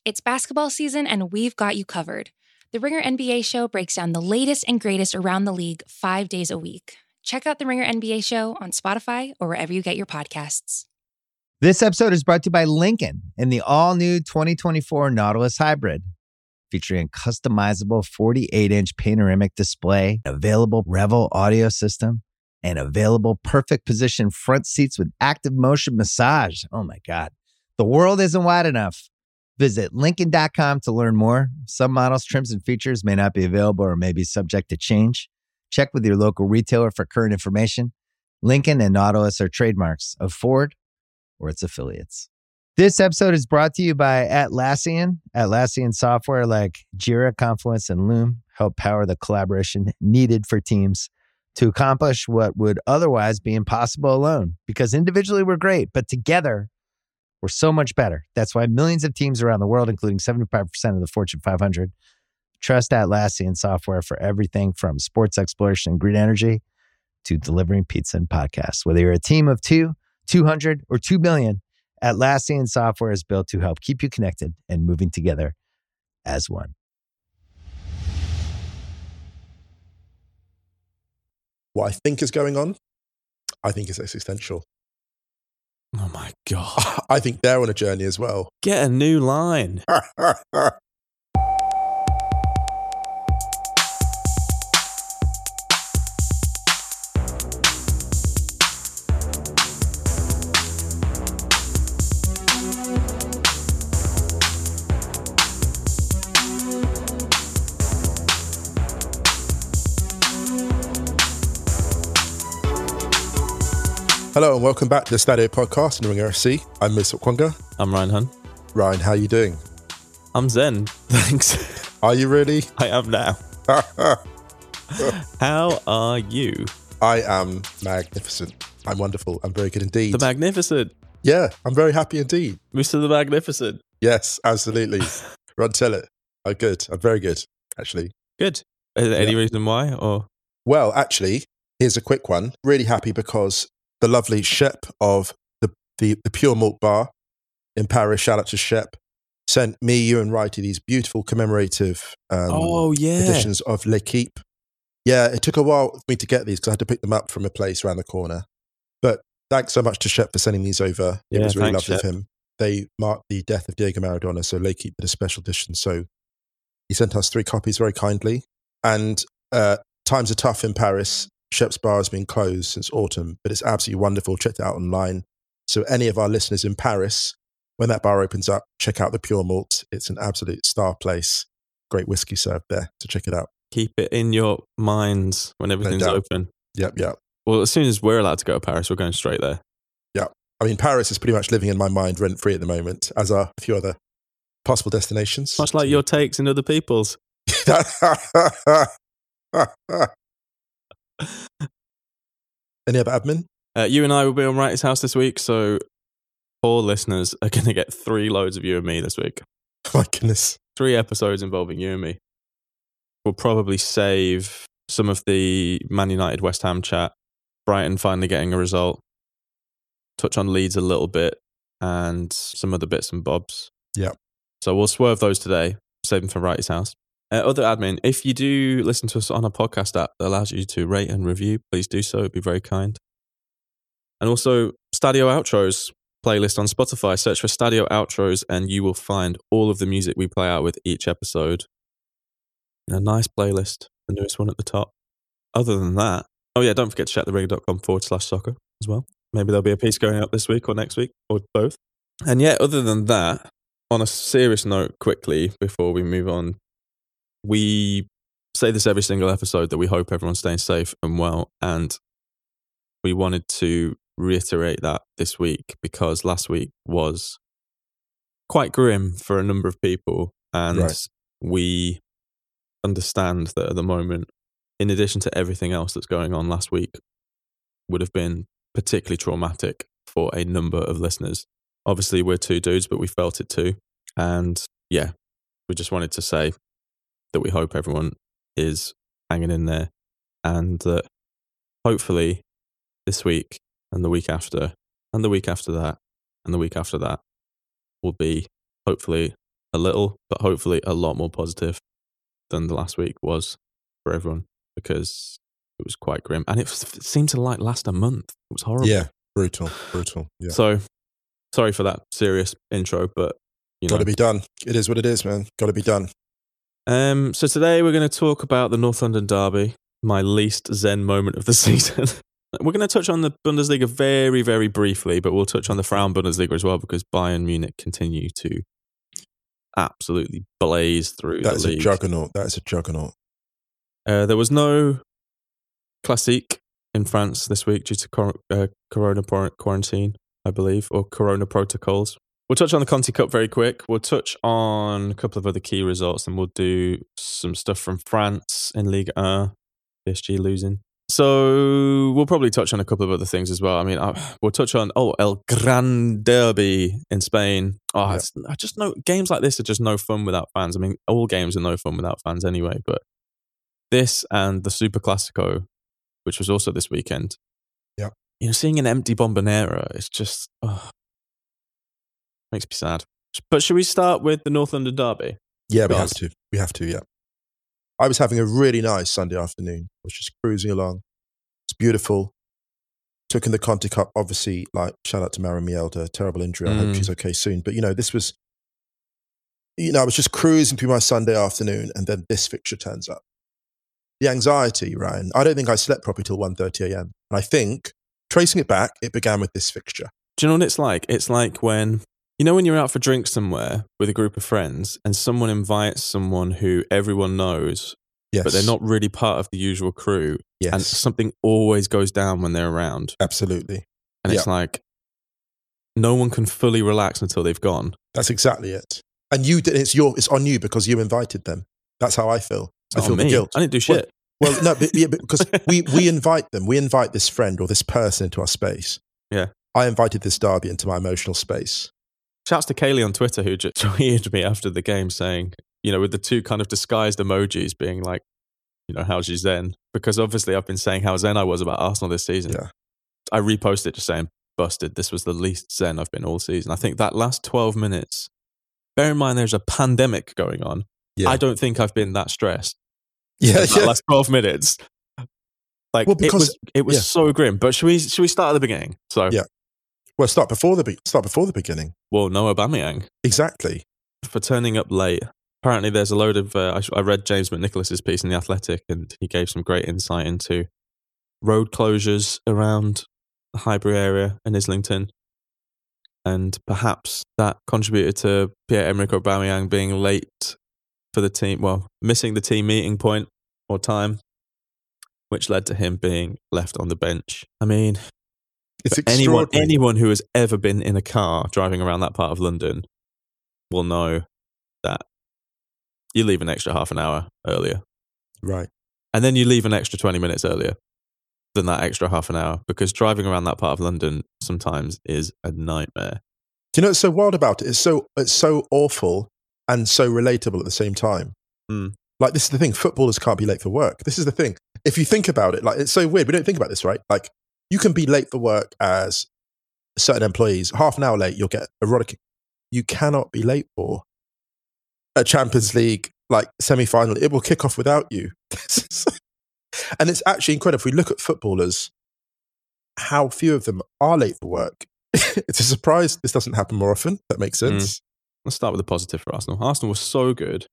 It's basketball season, and we've got you covered. The Ringer NBA Show breaks down the latest and greatest around the league 5 days a week. Check out The Ringer NBA Show on Spotify or wherever you get your podcasts. This episode is brought to you by Lincoln and the all-new 2024 Nautilus Hybrid, featuring a customizable 48-inch panoramic display, available Revel audio system, and available perfect position front seats with active motion massage. Oh my God. The world isn't wide enough. Visit Lincoln.com to learn more. Some models, trims, and features may not be available or may be subject to change. Check with your local retailer for current information. Lincoln and Nautilus are trademarks of Ford or its affiliates. This episode is brought to you by Atlassian. Atlassian software like Jira, Confluence, and Loom help power the collaboration needed for teams to accomplish what would otherwise be impossible alone. Because individually we're great, but together we're so much better. That's why millions of teams around the world, including 75% of the Fortune 500, trust Atlassian software for everything from sports exploration and green energy to delivering pizza and podcasts. Whether you're a team of 2, 200, or 2 billion, Atlassian software is built to help keep you connected and moving together as one. What I think is going on, I think is existential. Oh my God. I think they're on a journey as well. Get a new line. Hello and welcome back to the Stadio Podcast in the Ringer FC. I'm Ms. Okwonga. I'm Ryan Hun. Ryan, how are you doing? I'm Zen, thanks. Are you really? I am now. How are you? I am magnificent. I'm wonderful. I'm very good indeed. The Magnificent. Yeah, I'm very happy indeed. Mr. The Magnificent. Yes, absolutely. Run, tell it. I'm good. I'm very good, actually. Good. Any reason why? Or Well, actually, here's a quick one. Really happy because the lovely Shep of the Pure Malt Bar in Paris, shout out to Shep, sent me, you and Righty these beautiful commemorative editions of L'Equipe. Yeah, it took a while for me to get these because I had to pick them up from a place around the corner. But thanks so much to Shep for sending these over. It was really lovely of him. They marked the death of Diego Maradona, so L'Equipe did a special edition. So he sent us 3 copies very kindly. And times are tough in Paris. Shep's bar has been closed since autumn, but it's absolutely wonderful. Check it out online. So any of our listeners in Paris, when that bar opens up, check out the Pure Malt. It's an absolute star place. Great whiskey served there. So check it out. keep it in your minds when everything's open. Yep. Well, as soon as we're allowed to go to Paris, we're going straight there. Yeah. I mean, Paris is pretty much living in my mind rent-free at the moment, as are a few other possible destinations. Much like your takes and other people's. Any other admin? You and I will be on Wrighty's house this week, so poor listeners are going to get 3 loads of you and me this week. My goodness. 3 episodes involving you and me. We'll probably save some of the Man United West Ham chat, Brighton finally getting a result, touch on Leeds a little bit, and some other bits and bobs. Yeah. So we'll swerve those today, save them for Wrighty's house. Other admin, if you do listen to us on a podcast app that allows you to rate and review, please do so. It'd be very kind. And also, Stadio Outros playlist on Spotify. Search for Stadio Outros and you will find all of the music we play out with each episode in a nice playlist, the newest one at the top. Other than that, oh yeah, don't forget to check theringer.com/soccer as well. Maybe there'll be a piece going up this week or next week or both. And yeah, other than that, on a serious note, quickly, before we move on, we say this every single episode that we hope everyone's staying safe and well. And we wanted to reiterate that this week because last week was quite grim for a number of people. And we understand that at the moment, in addition to everything else that's going on, last week would have been particularly traumatic for a number of listeners. Obviously, we're 2 dudes, but we felt it too. And yeah, we just wanted to say that we hope everyone is hanging in there and that hopefully this week and the week after and the week after that and the week after that will be hopefully a little, but hopefully a lot more positive than the last week was for everyone, because it was quite grim. And it seemed to last a month. It was horrible. Yeah, brutal. Yeah. So sorry for that serious intro, but got to be done. It is what it is, man. Got to be done. So today we're going to talk about the North London Derby, my least zen moment of the season. We're going to touch on the Bundesliga very, very briefly, but we'll touch on the Frauen Bundesliga as well, because Bayern Munich continue to absolutely blaze through the league. That is a juggernaut. There was no Classique in France this week due to Corona quarantine, I believe, or Corona protocols. We'll touch on the Conti Cup very quick. We'll touch on a couple of other key results, and we'll do some stuff from France in Ligue 1, PSG losing. So we'll probably touch on a couple of other things as well. I mean, we'll touch on, El Gran Derby in Spain. I just know games like this are just no fun without fans. I mean, all games are no fun without fans anyway, but this and the Super Classico, which was also this weekend. Yeah. Seeing an empty Bombonera, it's just, makes me sad. But should we start with the North London Derby? Yeah, we have to, yeah. I was having a really nice Sunday afternoon. I was just cruising along. It's beautiful. Took in the Conti Cup, obviously, shout out to Maren Mjelde, terrible injury. I hope she's okay soon. But, this was, I was just cruising through my Sunday afternoon, and then this fixture turns up. The anxiety, Ryan. I don't think I slept properly till 1:30 a.m. And I think, tracing it back, it began with this fixture. Do you know what it's like? It's like when you're out for drinks somewhere with a group of friends and someone invites someone who everyone knows, yes, but they're not really part of the usual crew. Yes. And something always goes down when they're around. Absolutely. And it's like, no one can fully relax until they've gone. That's exactly it. And it's on you because you invited them. That's how I feel. I feel the guilt. I didn't do shit. Well, no, but because we invite them. We invite this friend or this person into our space. Yeah. I invited this derby into my emotional space. Shouts to Kaylee on Twitter, who just tweeted me after the game saying, with the two kind of disguised emojis being like, how's you zen? Because obviously I've been saying how zen I was about Arsenal this season. Yeah. I reposted just saying, busted, this was the least zen I've been all season. I think that last 12 minutes, bear in mind there's a pandemic going on. Yeah. I don't think I've been that stressed. Yeah. That last 12 minutes. It was so grim. But should we start at the beginning? So yeah. Well, start before the beginning. Well, no Aubameyang. Exactly. For turning up late. Apparently there's a load of, I read James McNicholas's piece in The Athletic, and he gave some great insight into road closures around the Highbury area in Islington. And perhaps that contributed to Pierre-Emerick Aubameyang being late for the team, missing the team meeting point or time, which led to him being left on the bench. I mean, it's extraordinary. Anyone who has ever been in a car driving around that part of London will know that you leave an extra half an hour earlier. Right. And then you leave an extra 20 minutes earlier than that extra half an hour, because driving around that part of London sometimes is a nightmare. Do you know what's so wild about it? It's so awful and so relatable at the same time. Mm. This is the thing. Footballers can't be late for work. This is the thing. If you think about it, it's so weird. We don't think about this, right? You can be late for work as certain employees. Half an hour late, you'll get a rod kick. You cannot be late for a Champions League semi-final. It will kick off without you. And it's actually incredible. If we look at footballers, how few of them are late for work. It's a surprise this doesn't happen more often. That makes sense. Let's start with the positive for Arsenal. Arsenal was so good.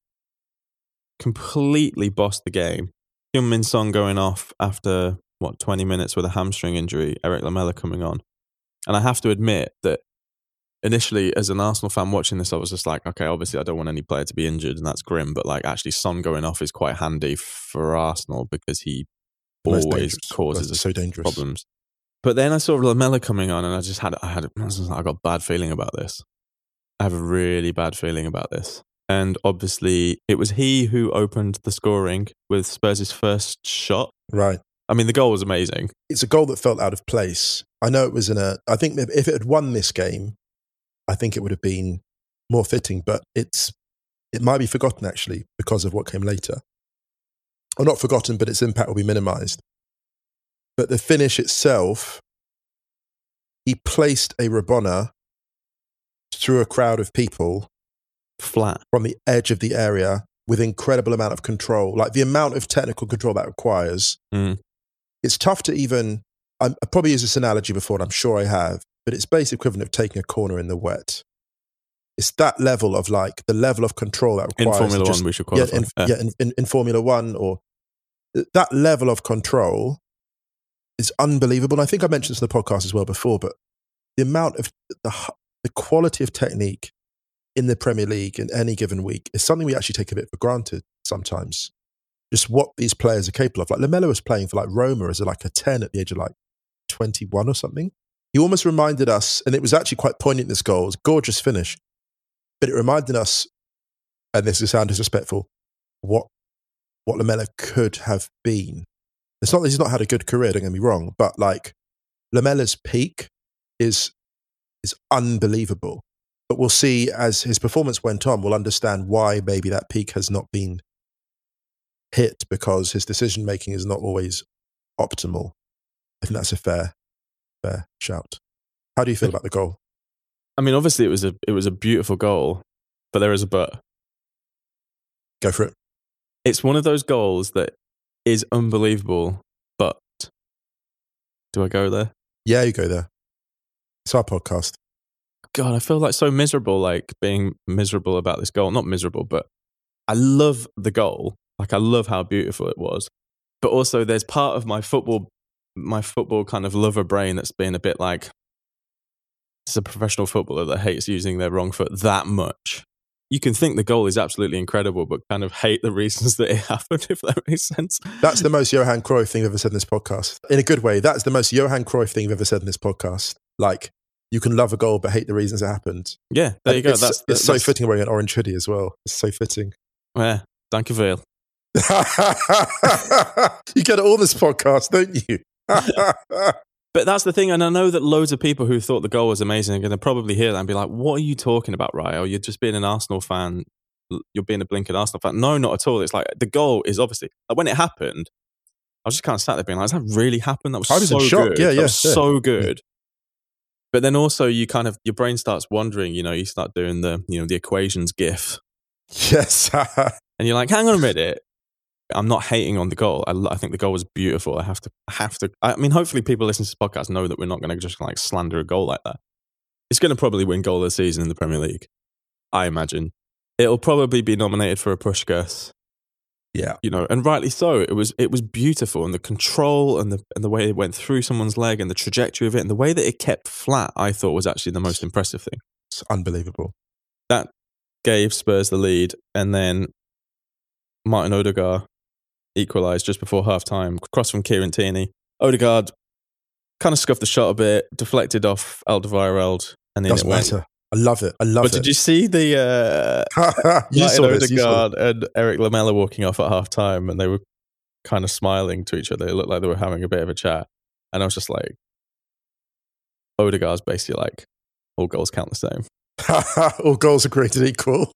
Completely bossed the game. Heung-min Son going off after 20 minutes with a hamstring injury, Eric Lamela coming on. And I have to admit that initially, as an Arsenal fan watching this, I was just like, okay, obviously I don't want any player to be injured, and that's grim, but actually Son going off is quite handy for Arsenal because he always causes problems. But then I saw Lamela coming on, and I got a bad feeling about this. I have a really bad feeling about this. And obviously it was he who opened the scoring with Spurs' first shot. Right. I mean, the goal was amazing. It's a goal that felt out of place. I know it was I think if it had won this game, I think it would have been more fitting, but it might be forgotten actually because of what came later. Or not forgotten, but its impact will be minimised. But the finish itself, he placed a Rabona through a crowd of people flat. from the edge of the area with incredible amount of control. Like the amount of technical control that requires. It's tough to even, I've probably used this analogy before, and I'm sure I have, but it's basically equivalent of taking a corner in the wet. It's that level of like, the level of control that requires. In Formula One, we should qualify. In Formula One, or that level of control is unbelievable. And I think I mentioned this in the podcast as well before, but the amount of, the quality of technique in the Premier League in any given week is something we actually take a bit for granted sometimes. Just what these players are capable of. Like Lamela was playing for like Roma as like a 10 at the age of like 21 or something. He almost reminded us, and it was actually quite poignant, this goal. It was a gorgeous finish. But it reminded us, and this is sound disrespectful, what Lamela could have been. It's not that he's not had a good career, don't get me wrong, but like Lamela's peak is unbelievable. But we'll see as his performance went on, we'll understand why maybe that peak has not been hit, because his decision making is not always optimal. I think that's a fair shout. How do you feel about the goal? I mean, obviously it was a beautiful goal, but there is a but. Go for it. It's one of those goals that is unbelievable, but do I go there? Yeah, you go there. It's our podcast. God, I feel like so miserable, like being miserable about this goal. Not miserable, but I love the goal. Like I love how beautiful it was. But also there's part of my football kind of lover brain that's been a bit like, it's a professional footballer that hates using their wrong foot that much. You can think the goal is absolutely incredible, but kind of hate the reasons that it happened, if that makes sense. That's the most Johan Cruyff thing you've ever said in this podcast. In a good way, that's the most Johan Cruyff thing you've ever said in this podcast. Like, you can love a goal, but hate the reasons it happened. Yeah, there you go. It's so fitting wearing an orange hoodie as well. It's so fitting. Yeah, thank you, Vale. You get it all this podcast, don't you? But that's the thing, and I know that loads of people who thought the goal was amazing are going to probably hear that and be like, what are you talking about, Ryo? You're just being an Arsenal fan. You're being a blinkered Arsenal fan. No, not at all. It's like, the goal is obviously, like when it happened, I was just kind of sat there being like, has that really happened? That was, I was so in shock. good. Yeah, that was so Yeah. good. But then also you kind of, your brain starts wondering, you start doing the equations gif. Yes. And you're like, hang on a minute. I'm not hating on the goal. I think the goal was beautiful. I have to. I mean, hopefully people listening to this podcast know that we're not going to just like slander a goal like that. It's going to probably win goal of the season in the Premier League, I imagine. It'll probably be nominated for a Puskás. Yeah. And rightly so. It was beautiful, and the control and the way it went through someone's leg and the trajectory of it and the way that it kept flat, I thought was actually the most impressive thing. It's unbelievable. That gave Spurs the lead, and then Martin Odegaard equalised just before half-time, cross from Kieran Tierney. Odegaard kind of scuffed the shot a bit, deflected off Alderweireld, and then Doesn't it went. matter. I love it. But did you see the Martin Odegaard and Eric Lamela walking off at half-time, and they were kind of smiling to each other? It looked like they were having a bit of a chat. And I was just like, Odegaard's basically like, all goals count the same. All goals are created equal.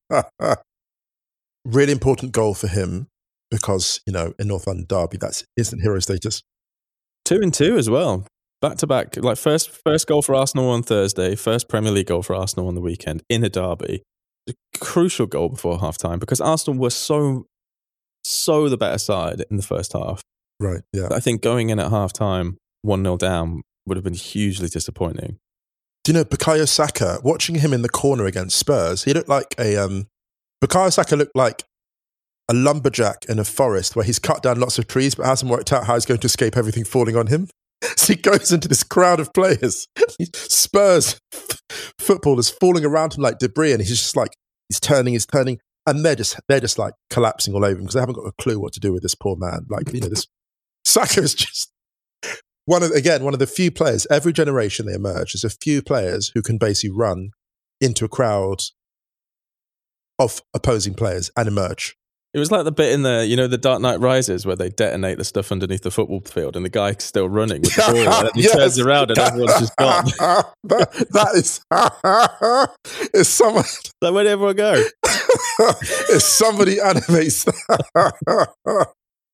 Really important goal for him. Because, in North London derby, that's instant hero status. 2-2 as well. Back-to-back. Like first goal for Arsenal on Thursday, first Premier League goal for Arsenal on the weekend in a derby. A crucial goal before half-time because Arsenal were so the better side in the first half. Right, yeah. I think going in at half-time, 1-0 down, would have been hugely disappointing. Do you know Bukayo Saka, watching him in the corner against Spurs, he looked like Bukayo Saka looked like a lumberjack in a forest where he's cut down lots of trees but hasn't worked out how he's going to escape everything falling on him. So he goes into this crowd of players, Spurs footballers falling around him like debris, and he's just like, he's turning, and they're just like collapsing all over him because they haven't got a clue what to do with this poor man. Like, this Saka is just one of the few players, every generation they emerge, there's a few players who can basically run into a crowd of opposing players and emerge. It was like the bit in the Dark Knight Rises where they detonate the stuff underneath the football field and the guy's still running with the ball and then he turns around and everyone's just gone. That is it's someone. So where'd everyone go? If somebody animates that,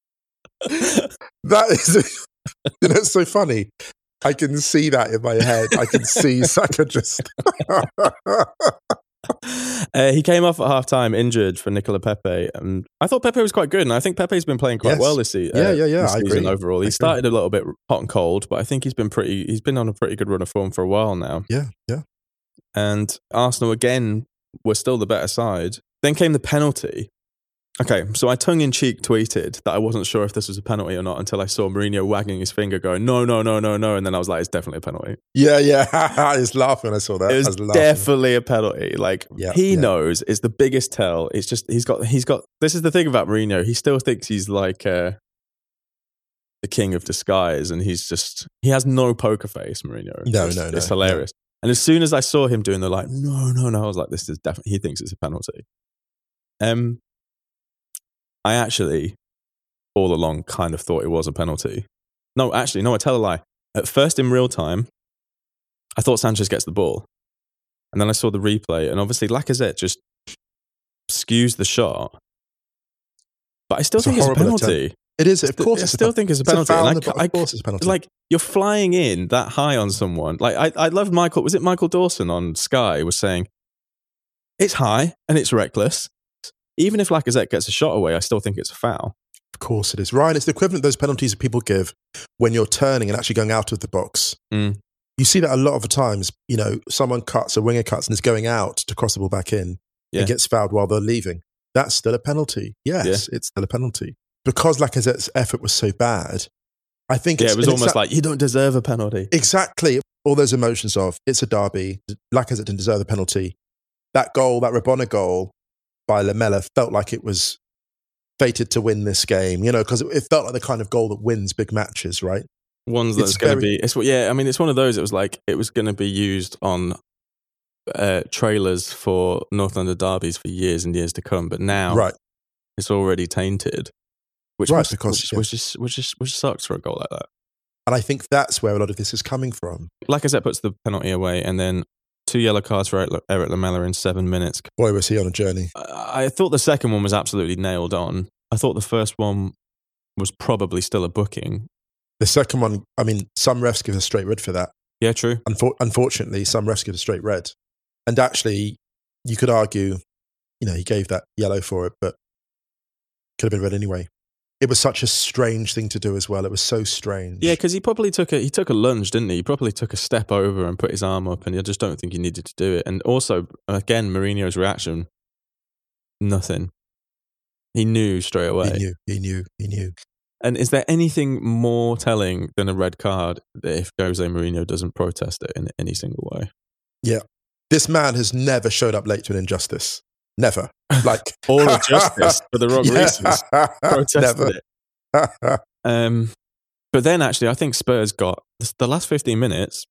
that is, it's so funny. I can see that in my head. I can see Saka just. He came off at half-time injured for Nicola Pepe. And I thought Pepe was quite good, and I think Pepe's been playing quite well this season. This I season agree. overall. He started a little bit hot and cold, but I think he's been on a pretty good run of form for a while now. Yeah. And Arsenal, again, were still the better side. Then came the penalty. Okay, so I tongue-in-cheek tweeted that I wasn't sure if this was a penalty or not until I saw Mourinho wagging his finger going, no. And then I was like, it's definitely a penalty. Yeah. I was laughing when I saw that. It was definitely a penalty. Like, he knows it's the biggest tell. It's just, he's got, this is the thing about Mourinho. He still thinks he's like the king of disguise, and he has no poker face, Mourinho. No. It's hilarious. No. And as soon as I saw him doing the like, no, I was like, this is definitely, he thinks it's a penalty. I actually, all along, kind of thought it was a penalty. No, I tell a lie. At first, in real time, I thought Sanchez gets the ball. And then I saw the replay, and obviously Lacazette just skews the shot. But I still think it's a penalty. It is, of course. I still think it's a penalty. Of course it's a penalty. Like, you're flying in that high on someone. Like, I love was it Michael Dawson on Sky was saying, it's high and it's reckless. Even if Lacazette gets a shot away, I still think it's a foul. Of course it is. Ryan, it's the equivalent of those penalties that people give when you're turning and actually going out of the box. Mm. You see that a lot of the times, someone a winger cuts and is going out to cross the ball back in and gets fouled while they're leaving. That's still a penalty. Yes, it's still a penalty. Because Lacazette's effort was so bad, I think it was almost like, you don't deserve a penalty. Exactly. All those emotions of, it's a derby, Lacazette didn't deserve the penalty. That goal, that Rabona goal by Lamela felt like it was fated to win this game, because it felt like the kind of goal that wins big matches, right? Ones that's going to be, it's one of those, it was like, it was going to be used on trailers for North London derbies for years and years to come, but now it's already tainted, which just sucks for a goal like that. And I think that's where a lot of this is coming from. Lacazette puts the penalty away, and then 2 yellow cards for Eric Lamela in 7 minutes. Boy, was he on a journey. I thought the second one was absolutely nailed on. I thought the first one was probably still a booking. The second one, some refs give a straight red for that. Yeah, true. Unfortunately, some refs give a straight red. And actually, you could argue, he gave that yellow for it, but could have been red anyway. It was such a strange thing to do as well. It was so strange. Yeah, because he probably took a lunge, didn't he? He probably took a step over and put his arm up, and I just don't think he needed to do it. And also, again, Mourinho's reaction, nothing. He knew straight away. He knew. And is there anything more telling than a red card if Jose Mourinho doesn't protest it in any single way? Yeah. This man has never showed up late to an injustice. Never. Like all of justice for the wrong reasons. Protested it. But then actually, I think Spurs got the last 15 minutes.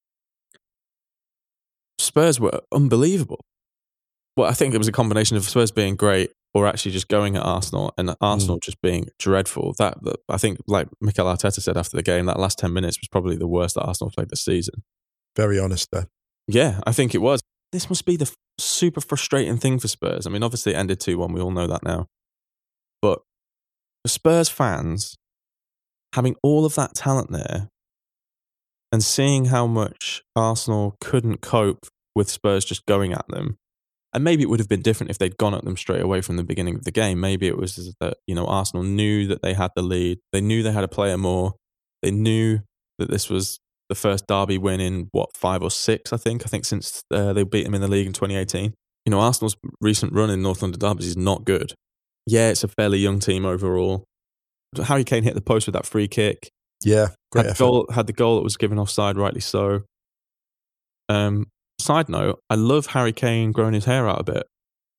Spurs were unbelievable. Well, I think it was a combination of Spurs being great or actually just going at Arsenal and Arsenal just being dreadful. That I think, like Mikel Arteta said after the game, that last 10 minutes was probably the worst that Arsenal played this season. Very honest there. Yeah, I think it was. This must be the super frustrating thing for Spurs. Obviously it ended 2-1. We all know that now. But for Spurs fans, having all of that talent there and seeing how much Arsenal couldn't cope with Spurs just going at them, and maybe it would have been different if they'd gone at them straight away from the beginning of the game. Maybe it was that, Arsenal knew that they had the lead. They knew they had to play it more. They knew that this was the first derby win in, 5 or 6, I think since they beat them in the league in 2018. Arsenal's recent run in North London derbies is not good. Yeah, it's a fairly young team overall. Harry Kane hit the post with that free kick. Yeah, great effort. Had the goal that was given offside, rightly so. Side note, I love Harry Kane growing his hair out a bit.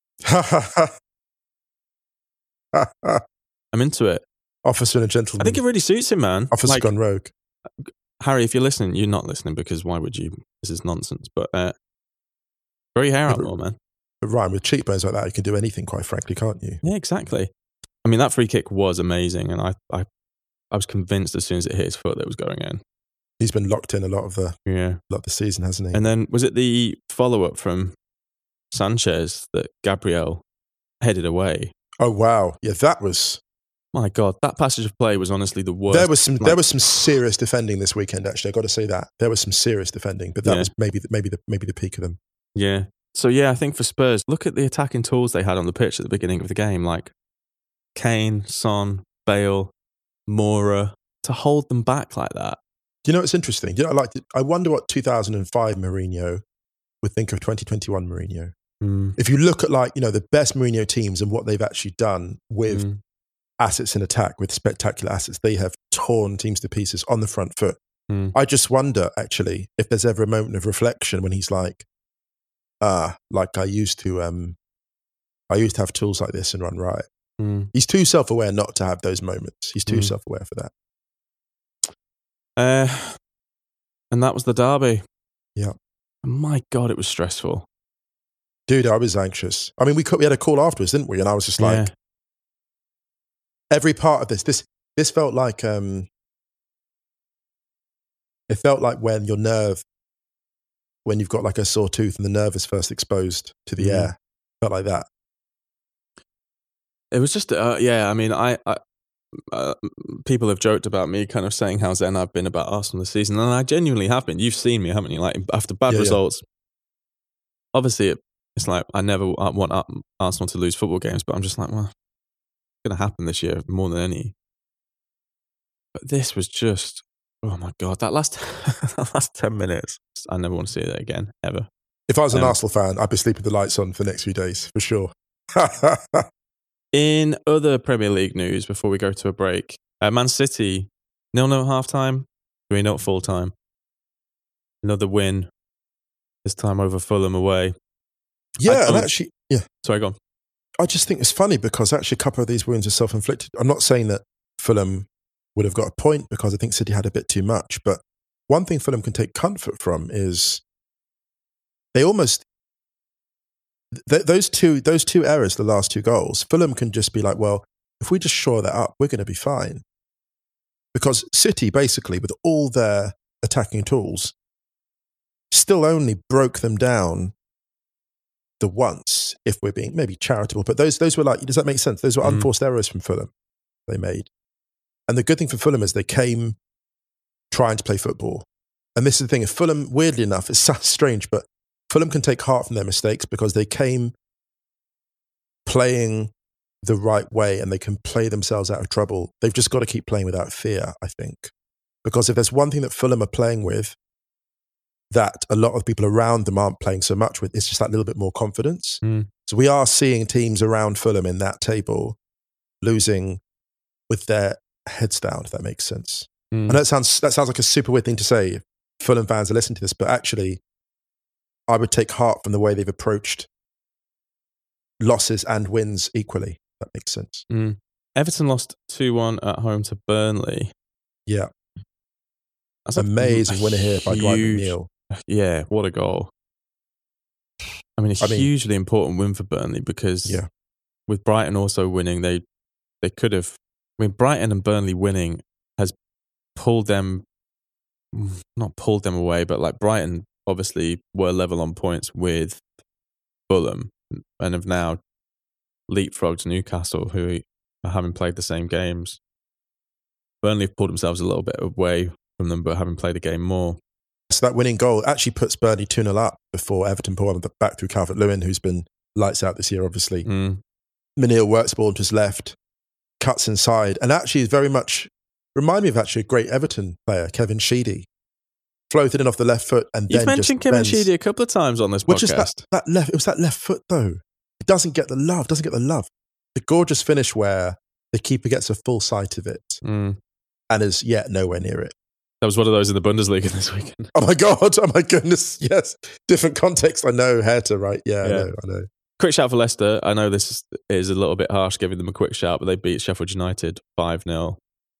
I'm into it. Officer and a gentleman. I think it really suits him, man. Officer gone rogue. Harry, if you're listening, you're not listening because why would you? This is nonsense. But grow your hair out more, man. But Ryan, with cheekbones like that, you can do anything, quite frankly, can't you? Yeah, exactly. That free kick was amazing, and I was convinced as soon as it hit his foot that it was going in. He's been locked in a lot of the season, hasn't he? And then was it the follow-up from Sanchez that Gabriel headed away? Oh wow, yeah, that was. My God, that passage of play was honestly the worst. There was some serious defending this weekend. Actually, I got to say that there was some serious defending, but that was maybe the peak of them. Yeah, So yeah, I think for Spurs, look at the attacking tools they had on the pitch at the beginning of the game, like Kane, Son, Bale, Moura, to hold them back like that. Do you know what's interesting? Do you know, I wonder what 2005 Mourinho would think of 2021 Mourinho. If you look at the best Mourinho teams and what they've actually done with assets in attack, with spectacular assets, they have torn teams to pieces on the front foot. I just wonder actually if there's ever a moment of reflection when he's like I used to have tools like this and run right. He's too self-aware not to have those moments. He's too self-aware for that. And that was the derby. Yeah. My God, it was stressful. Dude, I was anxious. I mean, we had a call afterwards, didn't we? And I was just like, every part of this felt like, it felt like when you've got like a sore tooth and the nerve is first exposed to the air. Felt like that. It was just, I mean, I people have joked about me kind of saying how zen I've been about Arsenal this season, and I genuinely have been. You've seen me, haven't you? Like, after bad results, obviously it's like I never want Arsenal to lose football games, but I'm just like, well, it's going to happen this year more than any. But this was just, oh my God, that last 10 minutes, I never want to see that again, ever. If I was an Arsenal fan, I'd be sleeping the lights on for the next few days, for sure. In other Premier League news, before we go to a break, Man City, 0-0 half-time, 3-0 full-time. Another win, this time over Fulham away. Yeah, and actually, Sorry, go on. I just think it's funny because actually a couple of these wounds are self-inflicted. I'm not saying that Fulham would have got a point because I think City had a bit too much, but one thing Fulham can take comfort from is they almost... Those two errors, the last two goals, Fulham can just be like, well, if we just shore that up, we're going to be fine. Because City, basically, with all their attacking tools, still only broke them down the once, if we're being maybe charitable. But those were like, does that make sense? Those were unforced errors from Fulham they made. And the good thing for Fulham is they came trying to play football. And this is the thing, if Fulham, weirdly enough, it sounds strange, but Fulham can take heart from their mistakes because they came playing the right way and they can play themselves out of trouble. They've just got to keep playing without fear, I think. Because if there's one thing that Fulham are playing with that a lot of people around them aren't playing so much with, it's just that little bit more confidence. So we are seeing teams around Fulham in that table losing with their heads down, if that makes sense. And that sounds like a super weird thing to say if Fulham fans are listening to this, but actually I would take heart from the way they've approached losses and wins equally. That makes sense. Everton lost 2-1 at home to Burnley. Yeah. That's amazing winner here by Dwight McNeil. Yeah, what a goal. I mean, hugely important win for Burnley because with Brighton also winning, they could have... I mean, Brighton and Burnley winning has pulled them... Not pulled them away, but like Brighton obviously were level on points with Fulham and have now leapfrogged Newcastle, who are having played the same games. Burnley have pulled themselves a little bit away from them, but having played a game more. So that winning goal actually puts Burnley 2-0 up before Everton pull one back through Calvert-Lewin, who's been lights out this year, obviously. McNeil works the ball to his left, cuts inside, and actually is very much, remind me of actually a great Everton player, Kevin Sheedy. Floated in off the left foot and then You've mentioned Kevin Sheedy a couple of times on this podcast. Which is it was that left foot though. It doesn't get the love. The gorgeous finish where the keeper gets a full sight of it and is yet nowhere near it. That was one of those in the Bundesliga this weekend. Oh my God. Oh my goodness. Yes. Different context. I know. Hertha, right? Yeah. I know. Quick shout for Leicester. I know this is a little bit harsh giving them a quick shout, but they beat Sheffield United 5-0.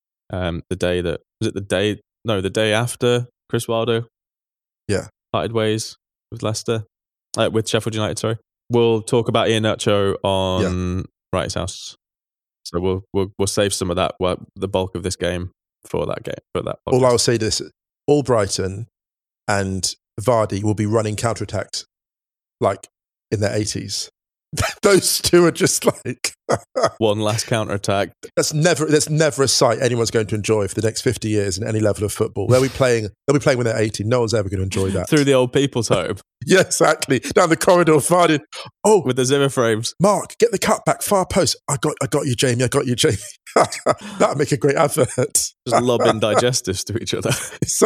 The day after Chris Wilder parted ways with Leicester, with Sheffield United, sorry. We'll talk about Iheanacho on Wrighty's House. So we'll save some of that, the bulk of this game for that game. For that podcast. All I'll say this, Albrighton and Vardy will be running counterattacks like in their 80s. Those two are just like one last counter-attack. That's never a sight anyone's going to enjoy for the next 50 years in any level of football. They'll be playing when they're 18. No one's ever going to enjoy that. Through the old people's home. Yeah, exactly. Down the corridor, finding, with the Zimmer frames. Mark, get the cutback, far post. I got you, Jamie. I got you, Jamie. That'd make a great advert. Just lobbing digestives to each other.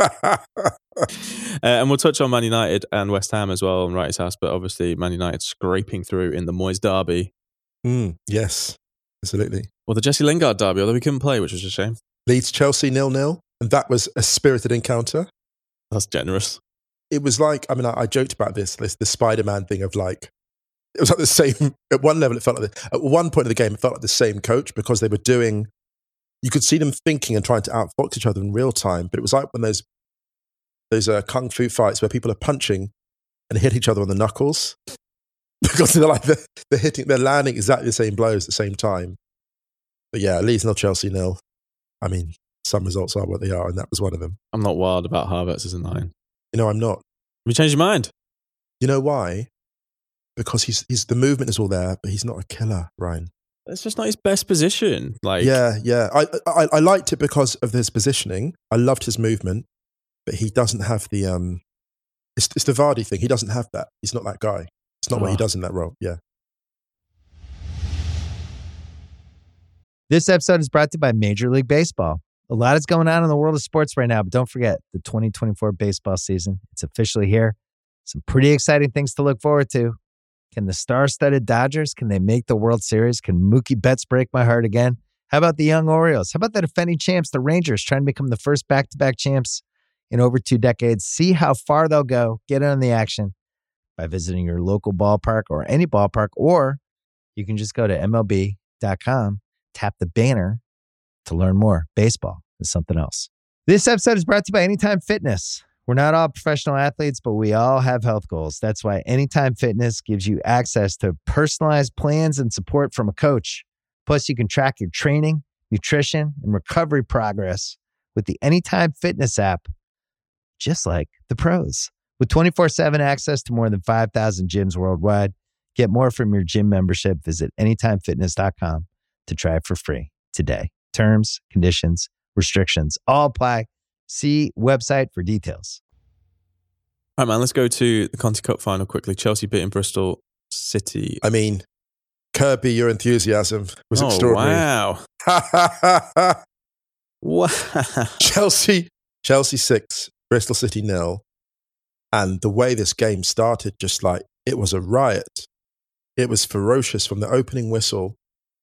And we'll touch on Man United and West Ham as well on Wrighty's House, but obviously Man United scraping through in the Moyes derby. Yes, absolutely. Well, the Jesse Lingard derby, although we couldn't play, which was a shame. Leeds Chelsea 0-0, and that was a spirited encounter. That's generous. It was like, I mean, I joked about the Spider-Man thing of like, it was like the same, at one level it felt like, at one point of the game it felt like the same coach because they were doing, you could see them thinking and trying to outfox each other in real time, but it was like when those kung fu fights where people are punching and hit each other on the knuckles because they're landing exactly the same blows at the same time. But yeah, Leeds 0, Chelsea 0. I mean, some results are what they are, and that was one of them. I'm not wild about Havertz as a 9. You know, I'm not. Have you changed your mind? You know why? Because he's the movement is all there, but he's not a killer, Ryan. It's just not his best position. Yeah. I liked it because of his positioning. I loved his movement, but he doesn't have the it's the Vardy thing. He doesn't have that. He's not that guy. It's not what he does in that role. Yeah. This episode is brought to you by Major League Baseball. A lot is going on in the world of sports right now, but don't forget the 2024 baseball season. It's officially here. Some pretty exciting things to look forward to. Can the star-studded Dodgers, can they make the World Series? Can Mookie Betts break my heart again? How about the young Orioles? How about the defending champs, the Rangers, trying to become the first back-to-back champs in over 2 decades? See how far they'll go. Get in on the action by visiting your local ballpark or any ballpark, or you can just go to MLB.com, tap the banner to learn more. Baseball is something else. This episode is brought to you by Anytime Fitness. We're not all professional athletes, but we all have health goals. That's why Anytime Fitness gives you access to personalized plans and support from a coach. Plus, you can track your training, nutrition, and recovery progress with the Anytime Fitness app, just like the pros. With 24/7 access to more than 5,000 gyms worldwide, get more from your gym membership. Visit anytimefitness.com to try it for free today. Terms, conditions, restrictions all apply. See website for details. All right, man, let's go to the Conti Cup final quickly. Chelsea beating Bristol City. I mean, Kirby, your enthusiasm was extraordinary. Wow. Wow. Chelsea 6, Bristol City 0. And the way this game started, just like, it was a riot. It was ferocious from the opening whistle.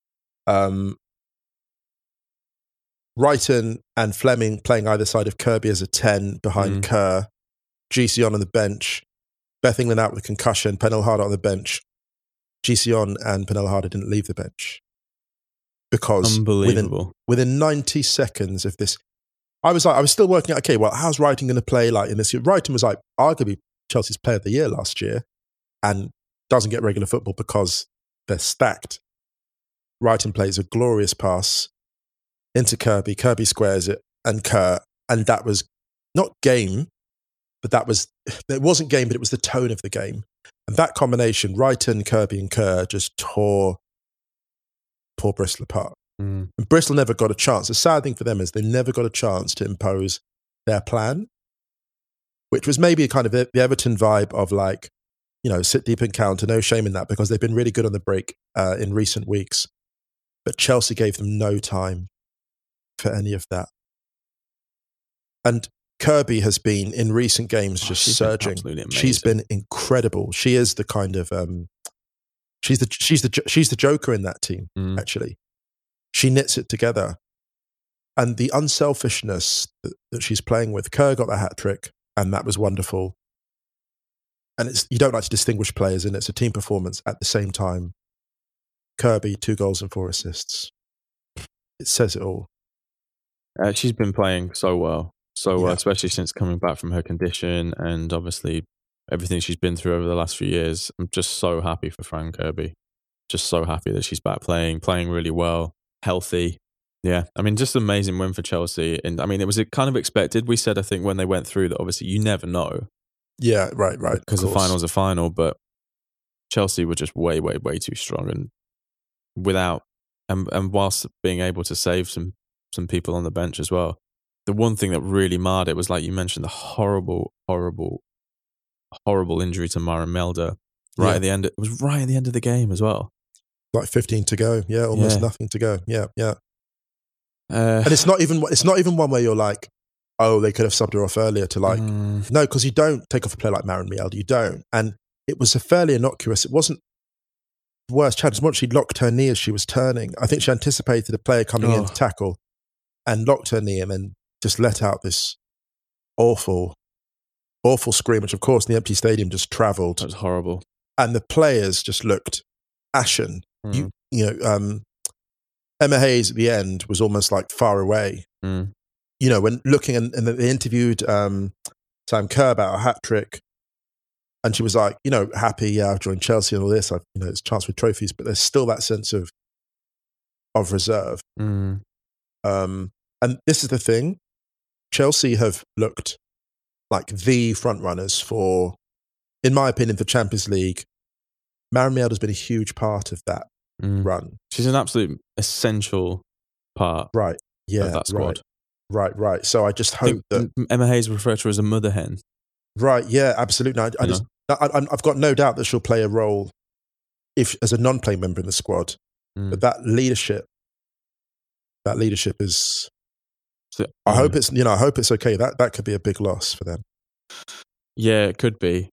Wrighton and Fleming playing either side of Kirby as a 10 behind Kerr. GC on the bench. Beth England out with concussion. Pernille Harder on the bench. GC on and Pernille Harder didn't leave the bench. Because within 90 seconds of this, I was still working out, okay, well, how's Wrighton going to play like in this year? Wrighton was like arguably Chelsea's player of the year last year and doesn't get regular football because they're stacked. Wrighton plays a glorious pass into Kirby. Kirby squares it and Kerr. And that was not game, but it wasn't game, but it was the tone of the game. And that combination, Wrighton, Kirby and Kerr just tore poor Bristol apart. And Bristol never got a chance. The sad thing for them is they never got a chance to impose their plan, which was maybe kind of the Everton vibe of like, sit deep and counter, no shame in that because they've been really good on the break in recent weeks. But Chelsea gave them no time for any of that. And Kirby has been in recent games just surging. She's been incredible. She is the kind of she's the joker in that team. Actually, she knits it together, and the unselfishness that she's playing with. Kerr got the hat trick, and that was wonderful. And you don't like to distinguish players, and it's a team performance at the same time. Kirby 2 goals and 4 assists. It says it all. She's been playing so well, especially since coming back from her condition and obviously everything she's been through over the last few years. I'm just so happy for Fran Kirby. Just so happy that she's back playing really well, healthy. Yeah, I mean, just an amazing win for Chelsea. And I mean, it was kind of expected. We said, I think, when they went through that obviously you never know. Yeah, right. Because the final's a final, but Chelsea were just way, way, way too strong, and without and whilst being able to save some people on the bench as well. The one thing that really marred it was, like you mentioned, the horrible, horrible, horrible injury to Myron Melder at the end. It was right at the end of the game as well. Like 15 to go. Yeah, almost nothing to go. Yeah. And it's not even one where you're like, oh, they could have subbed her off earlier to like, no, because you don't take off a player like Myron Melder. You don't. And it was a fairly innocuous, it wasn't the worst challenge. Once she locked her knee as she was turning, I think she anticipated a player coming in to tackle and locked her knee and then just let out this awful, awful scream, which of course in the empty stadium just travelled. That was horrible. And the players just looked ashen. Emma Hayes at the end was almost like far away. When looking, and they interviewed Sam Kerr about a hat trick, and she was like, happy, I've joined Chelsea and all this, it's a chance for trophies, but there's still that sense of reserve. And this is the thing, Chelsea have looked like the front runners for, in my opinion, for Champions League. Myron Melder's been a huge part of that run. She's an absolute essential part of that squad. Right. So I just hope that Emma Hayes referred to her as a mother hen. Right, yeah, absolutely. I've got no doubt that she'll play a role as a non-playing member in the squad. But that leadership is. I hope it's okay. That could be a big loss for them. Yeah, it could be.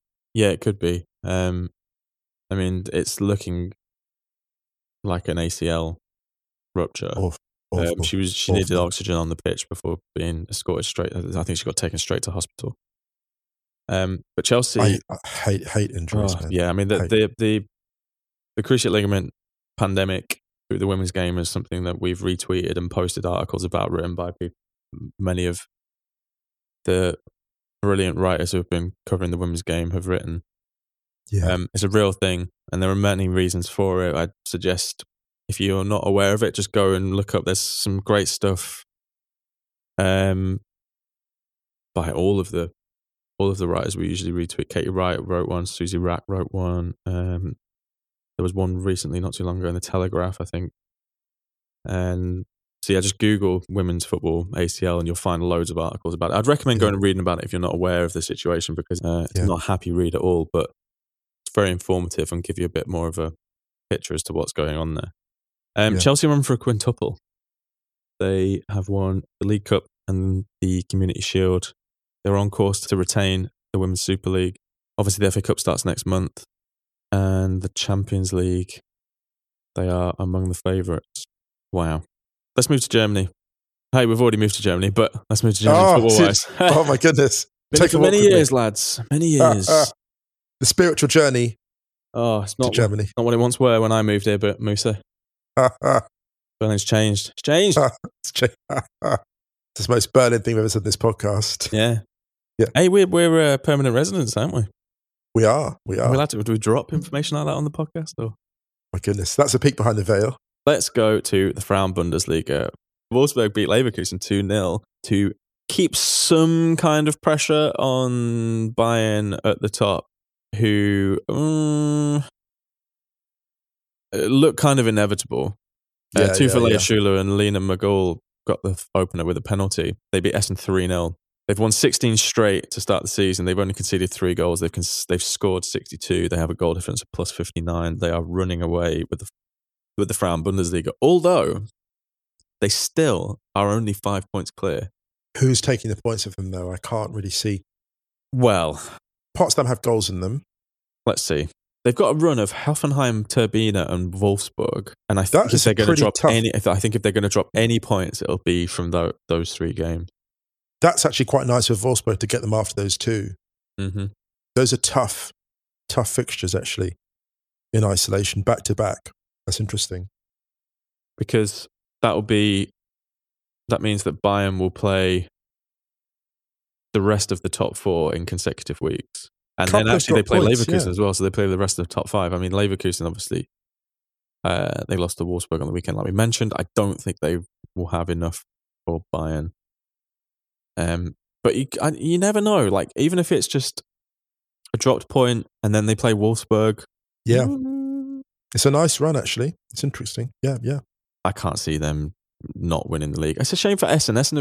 I mean, it's looking like an ACL rupture. Awful. She needed oxygen on the pitch before being escorted straight. I think she got taken straight to hospital. But Chelsea, I hate injuries. Man. Yeah, I mean the cruciate ligament pandemic through the women's game is something that we've retweeted and posted articles about, written by many of the brilliant writers who have been covering the women's game have written. Yeah. It's a real thing, and there are many reasons for it. I'd suggest, if you're not aware of it, just go and look up. There's some great stuff by all of the writers we usually retweet. Katie Wright wrote one, Susie Rack wrote one. There was one recently, not too long ago, in the Telegraph, I think. And so yeah, just Google women's football ACL and you'll find loads of articles about it. I'd recommend going and reading about it if you're not aware of the situation, because it's not a happy read at all, but it's very informative and give you a bit more of a picture as to what's going on there. Chelsea run for a quintuple. They have won the League Cup and the Community Shield. They're on course to retain the Women's Super League. Obviously, the FA Cup starts next month. And the Champions League, they are among the favourites. Wow. Let's move to Germany. Hey, we've already moved to Germany, but let's move to Germany football-wise. Oh, my goodness. For many years, lads. Many years. The spiritual journey it's not to Germany. Not what it once were when I moved here, but Musa. Berlin's changed. It's changed. It's the most Berlin thing we've ever said in this podcast. Yeah. Hey, we're permanent residents, aren't we? We are. Do we drop information like that on the podcast? Or? My goodness, that's a peek behind the veil. Let's go to the Frauen Bundesliga. Wolfsburg beat Leverkusen 2-0 to keep some kind of pressure on Bayern at the top, who look kind of inevitable. Tufa Schuler and Lena Magul got the opener with a penalty. They beat Essen 3-0. They've won 16 straight to start the season. They've only conceded 3 goals. They've scored 62. They have a goal difference of plus 59. They are running away with the Frauen Bundesliga, although they still are only 5 points clear. Who's taking the points of them, though? I can't really see. Well, Potsdam have goals in them. Let's see. They've got a run of Hoffenheim, Turbine, and Wolfsburg, and I think if they're going to drop any points, it'll be from those 3 games. That's actually quite nice for Wolfsburg to get them after those 2. Mm-hmm. Those are tough fixtures, actually, in isolation, back to back. That's interesting. Because that means that Bayern will play the rest of the top 4 in consecutive weeks. And then actually they play Leverkusen as well, so they play the rest of the top 5. I mean, Leverkusen, obviously, they lost to Wolfsburg on the weekend, like we mentioned. I don't think they will have enough for Bayern. But you never know. Like, even if it's just a dropped point and then they play Wolfsburg Yeah. It's a nice run, actually. It's interesting. Yeah. I can't see them not winning the league. It's a shame for Essen. Essen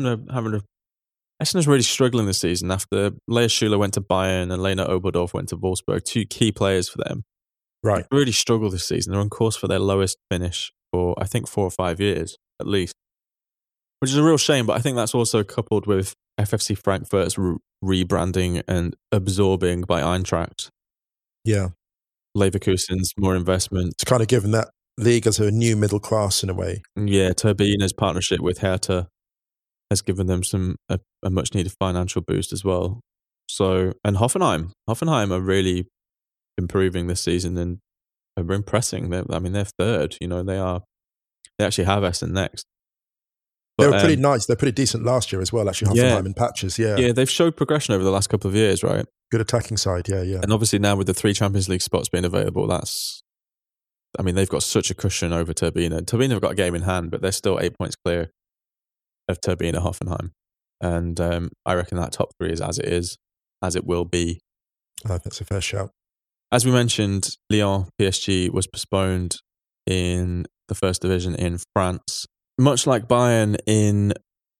is really struggling this season after Lea Schuler went to Bayern and Lena Oberdorf went to Wolfsburg, two key players for them. Right. They've really struggled this season. They're on course for their lowest finish for, I think, 4 or 5 years at least, which is a real shame. But I think that's also coupled with FFC Frankfurt's rebranding and absorbing by Eintracht. Yeah. Leverkusen's more investment. It's kind of given that league as a new middle class in a way. Yeah, Turbina's partnership with Hertha has given them a much needed financial boost as well. So, and Hoffenheim are really improving this season and are impressing. They're third. They actually have Essen next. But, they were pretty nice. They're pretty decent last year as well. Actually, Hoffenheim in patches. Yeah, yeah, they've showed progression over the last couple of years, right? Good attacking side. Yeah. And obviously now with the 3 Champions League spots being available, they've got such a cushion over Turbina. Turbina have got a game in hand, but they're still 8 points clear of Turbina Hoffenheim. And I reckon that top 3 is as it will be. I think that's a fair shout. As we mentioned, Lyon PSG was postponed in the first division in France. Much like Bayern in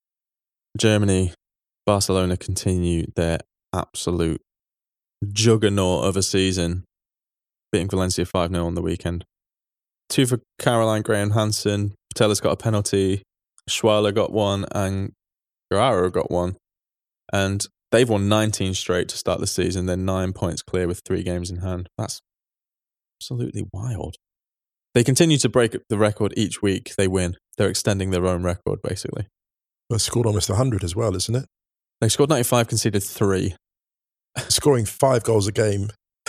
Germany, Barcelona continue their absolute juggernaut of a season, beating Valencia 5-0 on the weekend. 2 for Caroline Graham-Hansen. Patella's got a penalty. Schwaller got one and Guerrero got one. And they've won 19 straight to start the season. They're 9 points clear with 3 games in hand. That's absolutely wild. They continue to break the record each week they win. They're extending their own record, basically. They scored almost 100 as well, isn't it? They scored 95, conceded 3. Scoring 5 goals a game.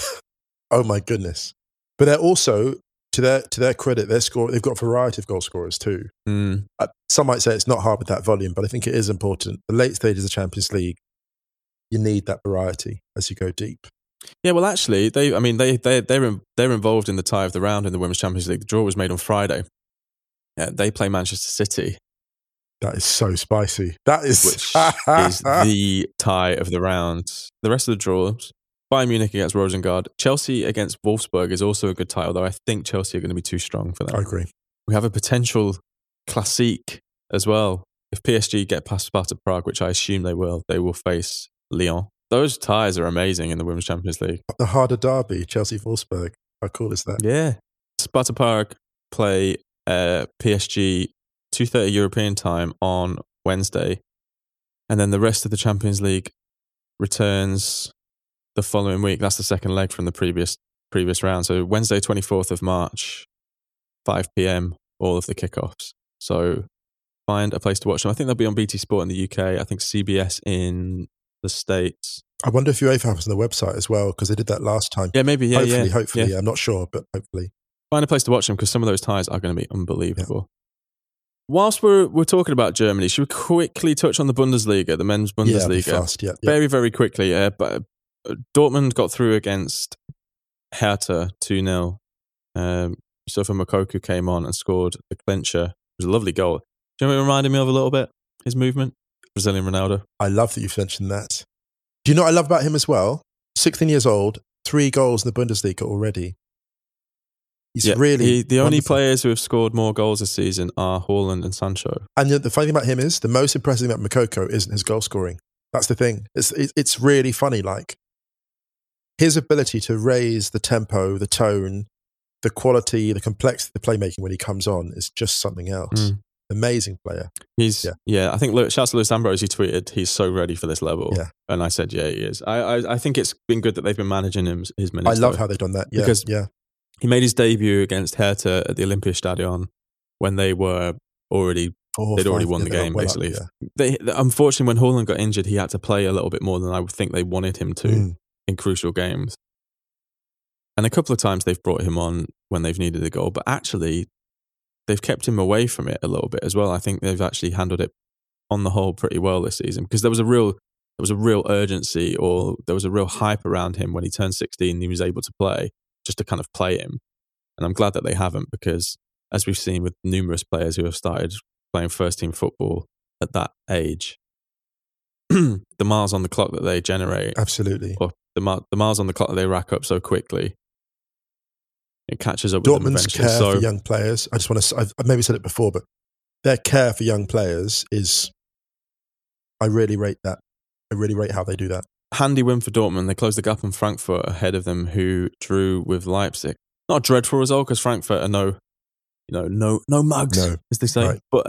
Oh my goodness. But they're also, to their credit, they've got a variety of goal scorers too. Some might say it's not hard with that volume, but I think it is important. The late stages of the Champions League, you need that variety as you go deep. Yeah, well, actually, they're involved in the tie of the round in the Women's Champions League. The draw was made on Friday. They play Manchester City. That is so spicy. That is which is the tie of the round. The rest of the draws: Bayern Munich against Rosengard, Chelsea against Wolfsburg is also a good tie. Although I think Chelsea are going to be too strong for them. I agree. We have a potential Classique as well. If PSG get past Sparta Prague, which I assume they will face Lyon. Those ties are amazing in the Women's Champions League. The harder derby, Chelsea-Wolfsburg. How cool is that? Yeah. Sparta Prague play PSG 2:30 European time on Wednesday. And then the rest of the Champions League returns the following week. That's the second leg from the previous round. So Wednesday, 24th of March, 5 p.m, all of the kickoffs. So find a place to watch them. I think they'll be on BT Sport in the UK. I think CBS in the States. I wonder if UEFA has on the website as well, because they did that last time. Yeah, maybe. Yeah, hopefully. Yeah. I'm not sure, but hopefully. Find a place to watch them because some of those ties are going to be unbelievable. Yeah. Whilst we're talking about Germany, should we quickly touch on the Bundesliga, the men's Bundesliga? Yeah, fast, yeah. Very, very quickly. But Dortmund got through against Hertha 2-0. Yusufa Moukoko came on and scored the clincher. It was a lovely goal. Do you know what it reminded me of a little bit? His movement? Brazilian Ronaldo. I love that you've mentioned that. Do you know what I love about him as well? 16 years old, 3 goals in the Bundesliga already. He's really the only players who have scored more goals this season are Haaland and Sancho. And the funny thing about him is, the most impressive thing about Moukoko isn't his goal scoring. That's the thing. It's really funny. Like, his ability to raise the tempo, the tone, the quality, the complexity of the playmaking when he comes on is just something else. Amazing player. I think shouts to Lewis Ambrose, he tweeted, he's so ready for this level. Yeah. And I said, yeah, he is. I think it's been good that they've been managing his minutes. I love how they've done that. Yeah, because yeah. He made his debut against Hertha at the Olympiastadion when they were already won the game, basically. Unfortunately, when Haaland got injured, he had to play a little bit more than I would think they wanted him to in crucial games. And a couple of times they've brought him on when they've needed a goal, but actually they've kept him away from it a little bit as well. I think they've actually handled it on the whole pretty well this season, because there was a real urgency, or there was a real hype around him when he turned 16 and he was able to play, just to kind of play him. And I'm glad that they haven't, because as we've seen with numerous players who have started playing first team football at that age, the miles on the clock that they generate, absolutely, or the miles on the clock that they rack up so quickly, it catches up with them Dortmund's eventually. care So for young players. I just want to. I've maybe said it before, but their care for young players is. I really rate that. I really rate how they do that. handy win for Dortmund. They closed the gap on Frankfurt ahead of them, who drew with Leipzig. Not a dreadful result because Frankfurt are no mugs, as they say. Right. But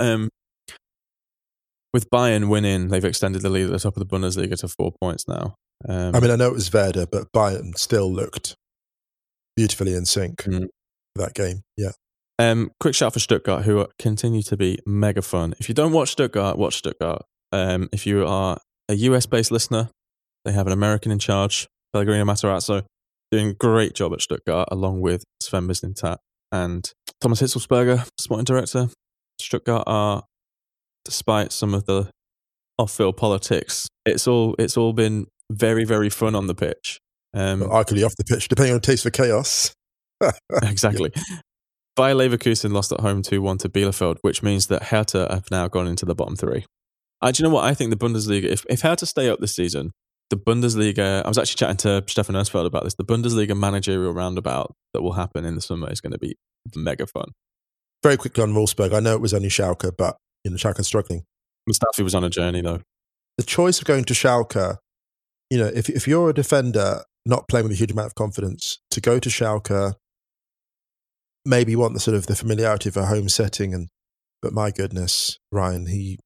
with Bayern winning, they've extended the lead at the top of the Bundesliga to 4 points now. I mean, I know it was Werder, but Bayern still looked beautifully in sync for that game. Yeah. Quick shout for Stuttgart, who continue to be mega fun. If you don't watch Stuttgart, watch Stuttgart. If you are a US-based listener, they have an American in charge, Pellegrino Matarazzo, doing a great job at Stuttgart, along with Sven Mislintat and Thomas Hitzelsberger, sporting director. Stuttgart are, despite some of the off-field politics, it's all been very, very fun on the pitch. Arguably off the pitch, depending on taste for chaos. Exactly. Yeah. Bayer Leverkusen lost at home 2-1 to Bielefeld, which means that Hertha have now gone into the bottom three. Do you know what? I think the Bundesliga, if Hertha stay up this season, the Bundesliga, I was actually chatting to Stefan Ersfeld about this, the Bundesliga managerial roundabout that will happen in the summer is going to be mega fun. Very quickly on Wolfsburg, I know it was only Schalke, but Schalke's struggling. Mustafi was on a journey though. The choice of going to Schalke, if you're a defender not playing with a huge amount of confidence, to go to Schalke, maybe you want the sort of the familiarity of a home setting, but my goodness, Ryan, he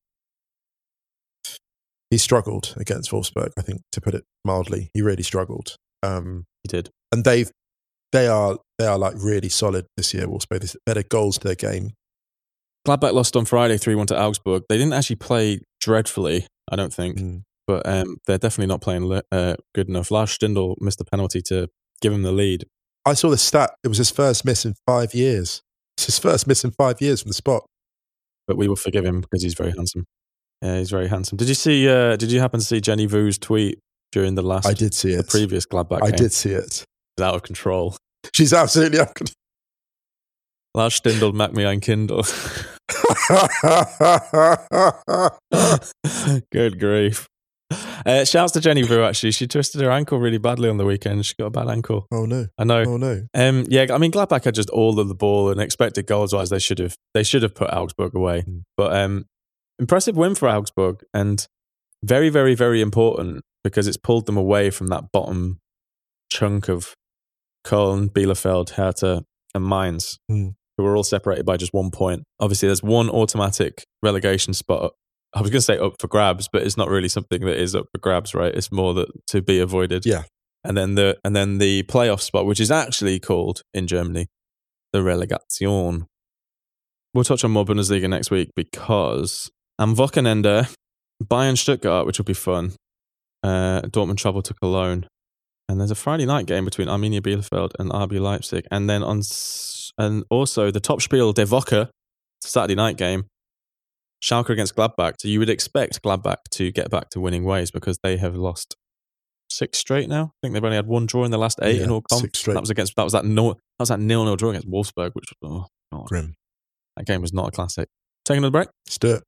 struggled against Wolfsburg, I think, to put it mildly. He really struggled. He did. And they are like really solid this year, Wolfsburg. There's better goals to their game. Gladbach lost on Friday 3-1 to Augsburg. They didn't actually play dreadfully, I don't think. But they're definitely not playing good enough. Lars Stindl missed the penalty to give him the lead. I saw the stat. It was his first miss in 5 years. It's his first miss in 5 years from the spot. But we will forgive him because he's very handsome. Yeah, he's very handsome. Did you see? Did you happen to see Jenny Vu's tweet during the last? I did see it. The previous Gladbach game? I did see it. She's out of control. She's absolutely out of control. Lars Stindl macht mich ein Kindle. Good grief. Shouts to Jenny Vu, actually. She twisted her ankle really badly on the weekend. She got a bad ankle. Oh, no. I know. Oh, no. Yeah, I mean, Gladbach had just all of the ball, and expected goals-wise, they should have put Augsburg away. But impressive win for Augsburg, and very, very, very important because it's pulled them away from that bottom chunk of Köln, Bielefeld, Hertha, and Mainz, who were all separated by just 1 point. Obviously, there's one automatic relegation spot. I was going to say up for grabs, but it's not really something that is up for grabs, right? It's more that to be avoided. Yeah. And then the playoff spot, which is actually called in Germany the Relegation. We'll touch on more Bundesliga next week because am Wochenende, Bayern Stuttgart, which will be fun. Dortmund travel to Cologne. And there's a Friday night game between Arminia Bielefeld and RB Leipzig. And then and also the Topspiel der Woche, Saturday night game, Schalke against Gladbach. So you would expect Gladbach to get back to winning ways because they have lost 6 straight now. I think they've only had 1 draw in the last 8 in all comp. 6 straight. That was that 0-0 draw against Wolfsburg, which was grim. That game was not a classic. Taking another break? Let's do it.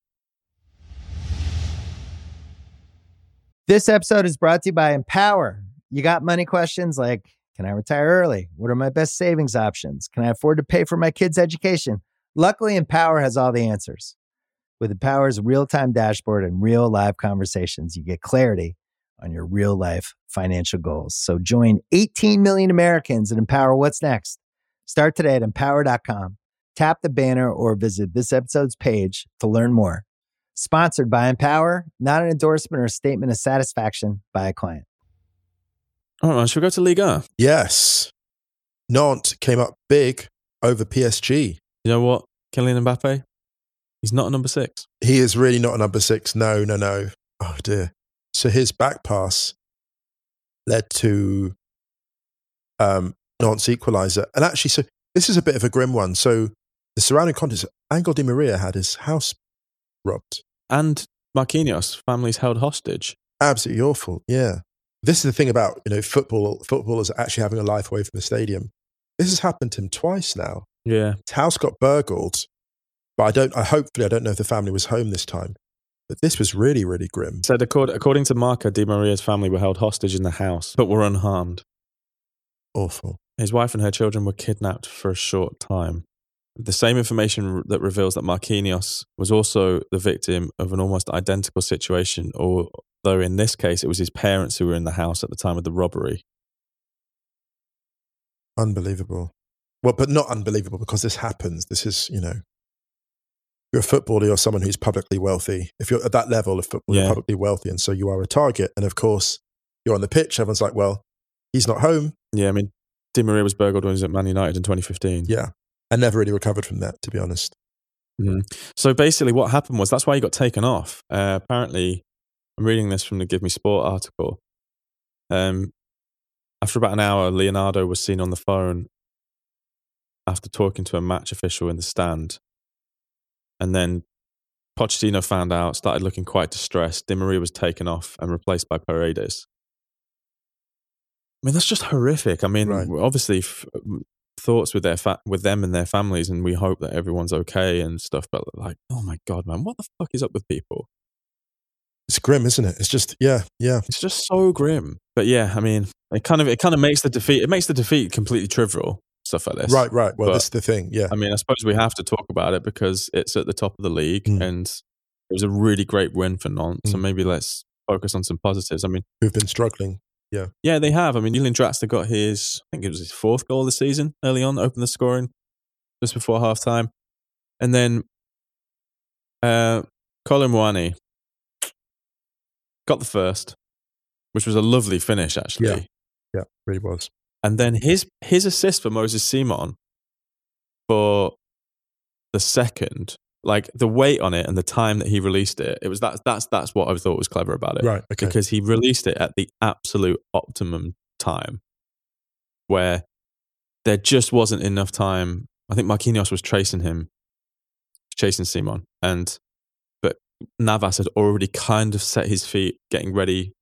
This episode is brought to you by Empower. You got money questions like, can I retire early? What are my best savings options? Can I afford to pay for my kids' education? Luckily, Empower has all the answers. With Empower's real-time dashboard and real live conversations, you get clarity on your real-life financial goals. So join 18 million Americans and Empower what's next. Start today at empower.com. Tap the banner or visit this episode's page to learn more. Sponsored by Empower, not an endorsement or statement of satisfaction by a client. All right, should we go to Ligue 1? Yes. Nantes came up big over PSG. You know what? Kylian Mbappe? He's not a number 6. He is really not a number 6. No. Oh, dear. So his back pass led to Nantes' equaliser. And actually, so this is a bit of a grim one. So the surrounding context, Angel Di Maria had his house robbed. And Marquinhos' family's held hostage. Absolutely awful, yeah. This is the thing about, footballers actually having a life away from the stadium. This has happened to him twice now. Yeah. His house got burgled. But hopefully I don't know if the family was home this time. But this was really, really grim. So according to Marca, Di Maria's family were held hostage in the house, but were unharmed. Awful. his wife and her children were kidnapped for a short time. The same information that reveals that Marquinhos was also the victim of an almost identical situation, although in this case it was his parents who were in the house at the time of the robbery. Unbelievable. Well, but not unbelievable because this happens. This is, you're a footballer, you're someone who's publicly wealthy. If you're at that level of football, you're publicly wealthy, and so you are a target. And of course, you're on the pitch. Everyone's like, well, he's not home. Yeah, I mean, Di Maria was burgled when he was at Man United in 2015. Yeah. And never really recovered from that, to be honest. Mm-hmm. So basically what happened was, that's why he got taken off. Apparently, I'm reading this from the Give Me Sport article. After about an hour, Leonardo was seen on the phone after talking to a match official in the stand. And then Pochettino found out, started looking quite distressed. Di Maria was taken off and replaced by Paredes. I mean, that's just horrific. I mean, obviously, thoughts with with them and their families, and we hope that everyone's okay and stuff. But like, oh my God, man, what the fuck is up with people? It's grim, isn't it? It's just, yeah. It's just so grim. But yeah, I mean, it kind of makes the defeat completely trivial. Stuff like this. Right. Well, that's the thing. Yeah. I mean, I suppose we have to talk about it because it's at the top of the league, and it was a really great win for Nantes. So maybe let's focus on some positives. I mean, who've been struggling. Yeah. Yeah, they have. I mean, Julian Draxler got I think it was his 4th goal of the season early on, opened the scoring just before halftime. And then Colin Muani got the first, which was a lovely finish, actually. Yeah, really was. And then his assist for Moses Simon for the second, like the weight on it and the time that he released it, it was that's what I thought was clever about it. Right, okay. Because he released it at the absolute optimum time where there just wasn't enough time. I think Marquinhos was chasing Simon, but Navas had already kind of set his feet, getting ready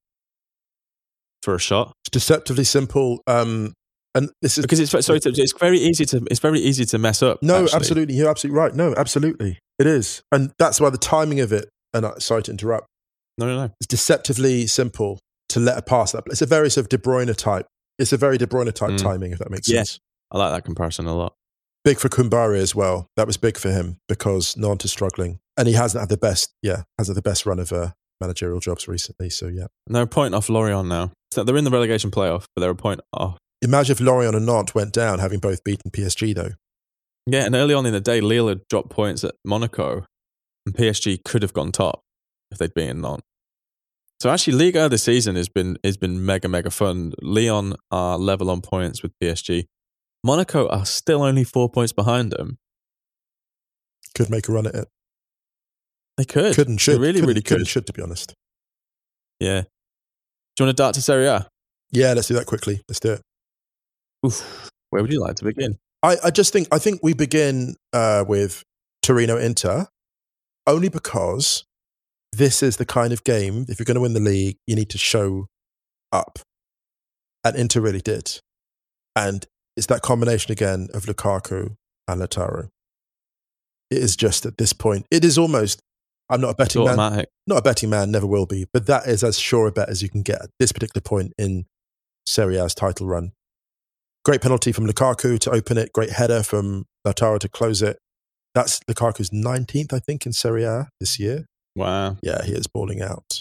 for a shot. It's deceptively simple. And this is because it's very easy to mess up. No, actually. Absolutely, you're absolutely right. No, absolutely, it is, and that's why the timing of it. And sorry to interrupt. No. It's deceptively simple to let a pass that. It's a very sort of De Bruyne type. It's a very De Bruyne type timing, if that makes sense. I like that comparison a lot. Big for Koumbari as well. That was big for him because Nantes is struggling, and he hasn't had the best run of managerial jobs recently. So yeah, and they're a point off Lorient now. So they're in the relegation playoff, but they're a point off. Imagine if Lorient and Nantes went down, having both beaten PSG, though. Yeah, and early on in the day, Lille had dropped points at Monaco, and PSG could have gone top if they'd been in Nantes. So actually, Liga this season has been mega fun. Lyon are level on points with PSG. Monaco are still only 4 points behind them. Could make a run at it. They could. Could and should. They really could. And should, to be honest. Yeah. Do you want to dart to Serie A? Yeah, let's do that quickly. Let's do it. Oof. Where would you like to begin? I think we begin with Torino-Inter, only because this is the kind of game, if you're going to win the league, you need to show up. And Inter really did. And it's that combination again of Lukaku and Lautaro. It is just at this point, it is almost, I'm not a betting man. Not a betting man, never will be, but that is as sure a bet as you can get at this particular point in Serie A's title run. Great penalty from Lukaku to open it. Great header from Lautaro to close it. That's Lukaku's 19th, I think, in Serie A this year. Wow. Yeah, he is balling out.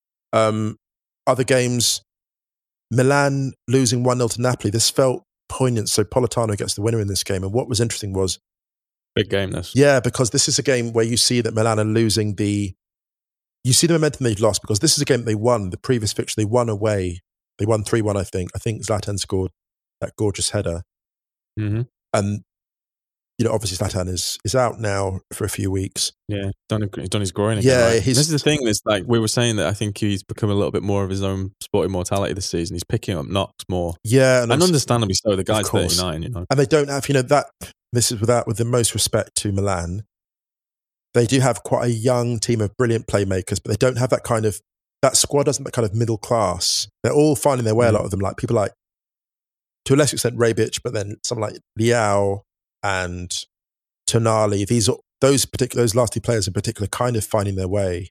Other games, Milan losing 1-0 to Napoli. This felt poignant. So Politano gets the winner in this game. And what was interesting was... Big game, this. Yeah, because this is a game where you see that Milan are losing you see the momentum they've lost, because this is a game they won. The previous fixture, they won away. They won 3-1, I think. I think Zlatan scored that gorgeous header. Mm-hmm. And, obviously Zlatan is out now for a few weeks. Yeah, he's done his groin again. Yeah, right? This is the thing. Is like we were saying that I think he's become a little bit more of his own sporting mortality this season. He's picking up knocks more. Yeah. And understandably so. The guy's 39, And they don't have, that, this is with the most respect to Milan. They do have quite a young team of brilliant playmakers, but they don't have that squad doesn't that kind of middle class. They're all finding their way, a lot of them, like people like, to a lesser extent, Rebic, but then someone like Leao and Tonali. Those last two players in particular kind of finding their way.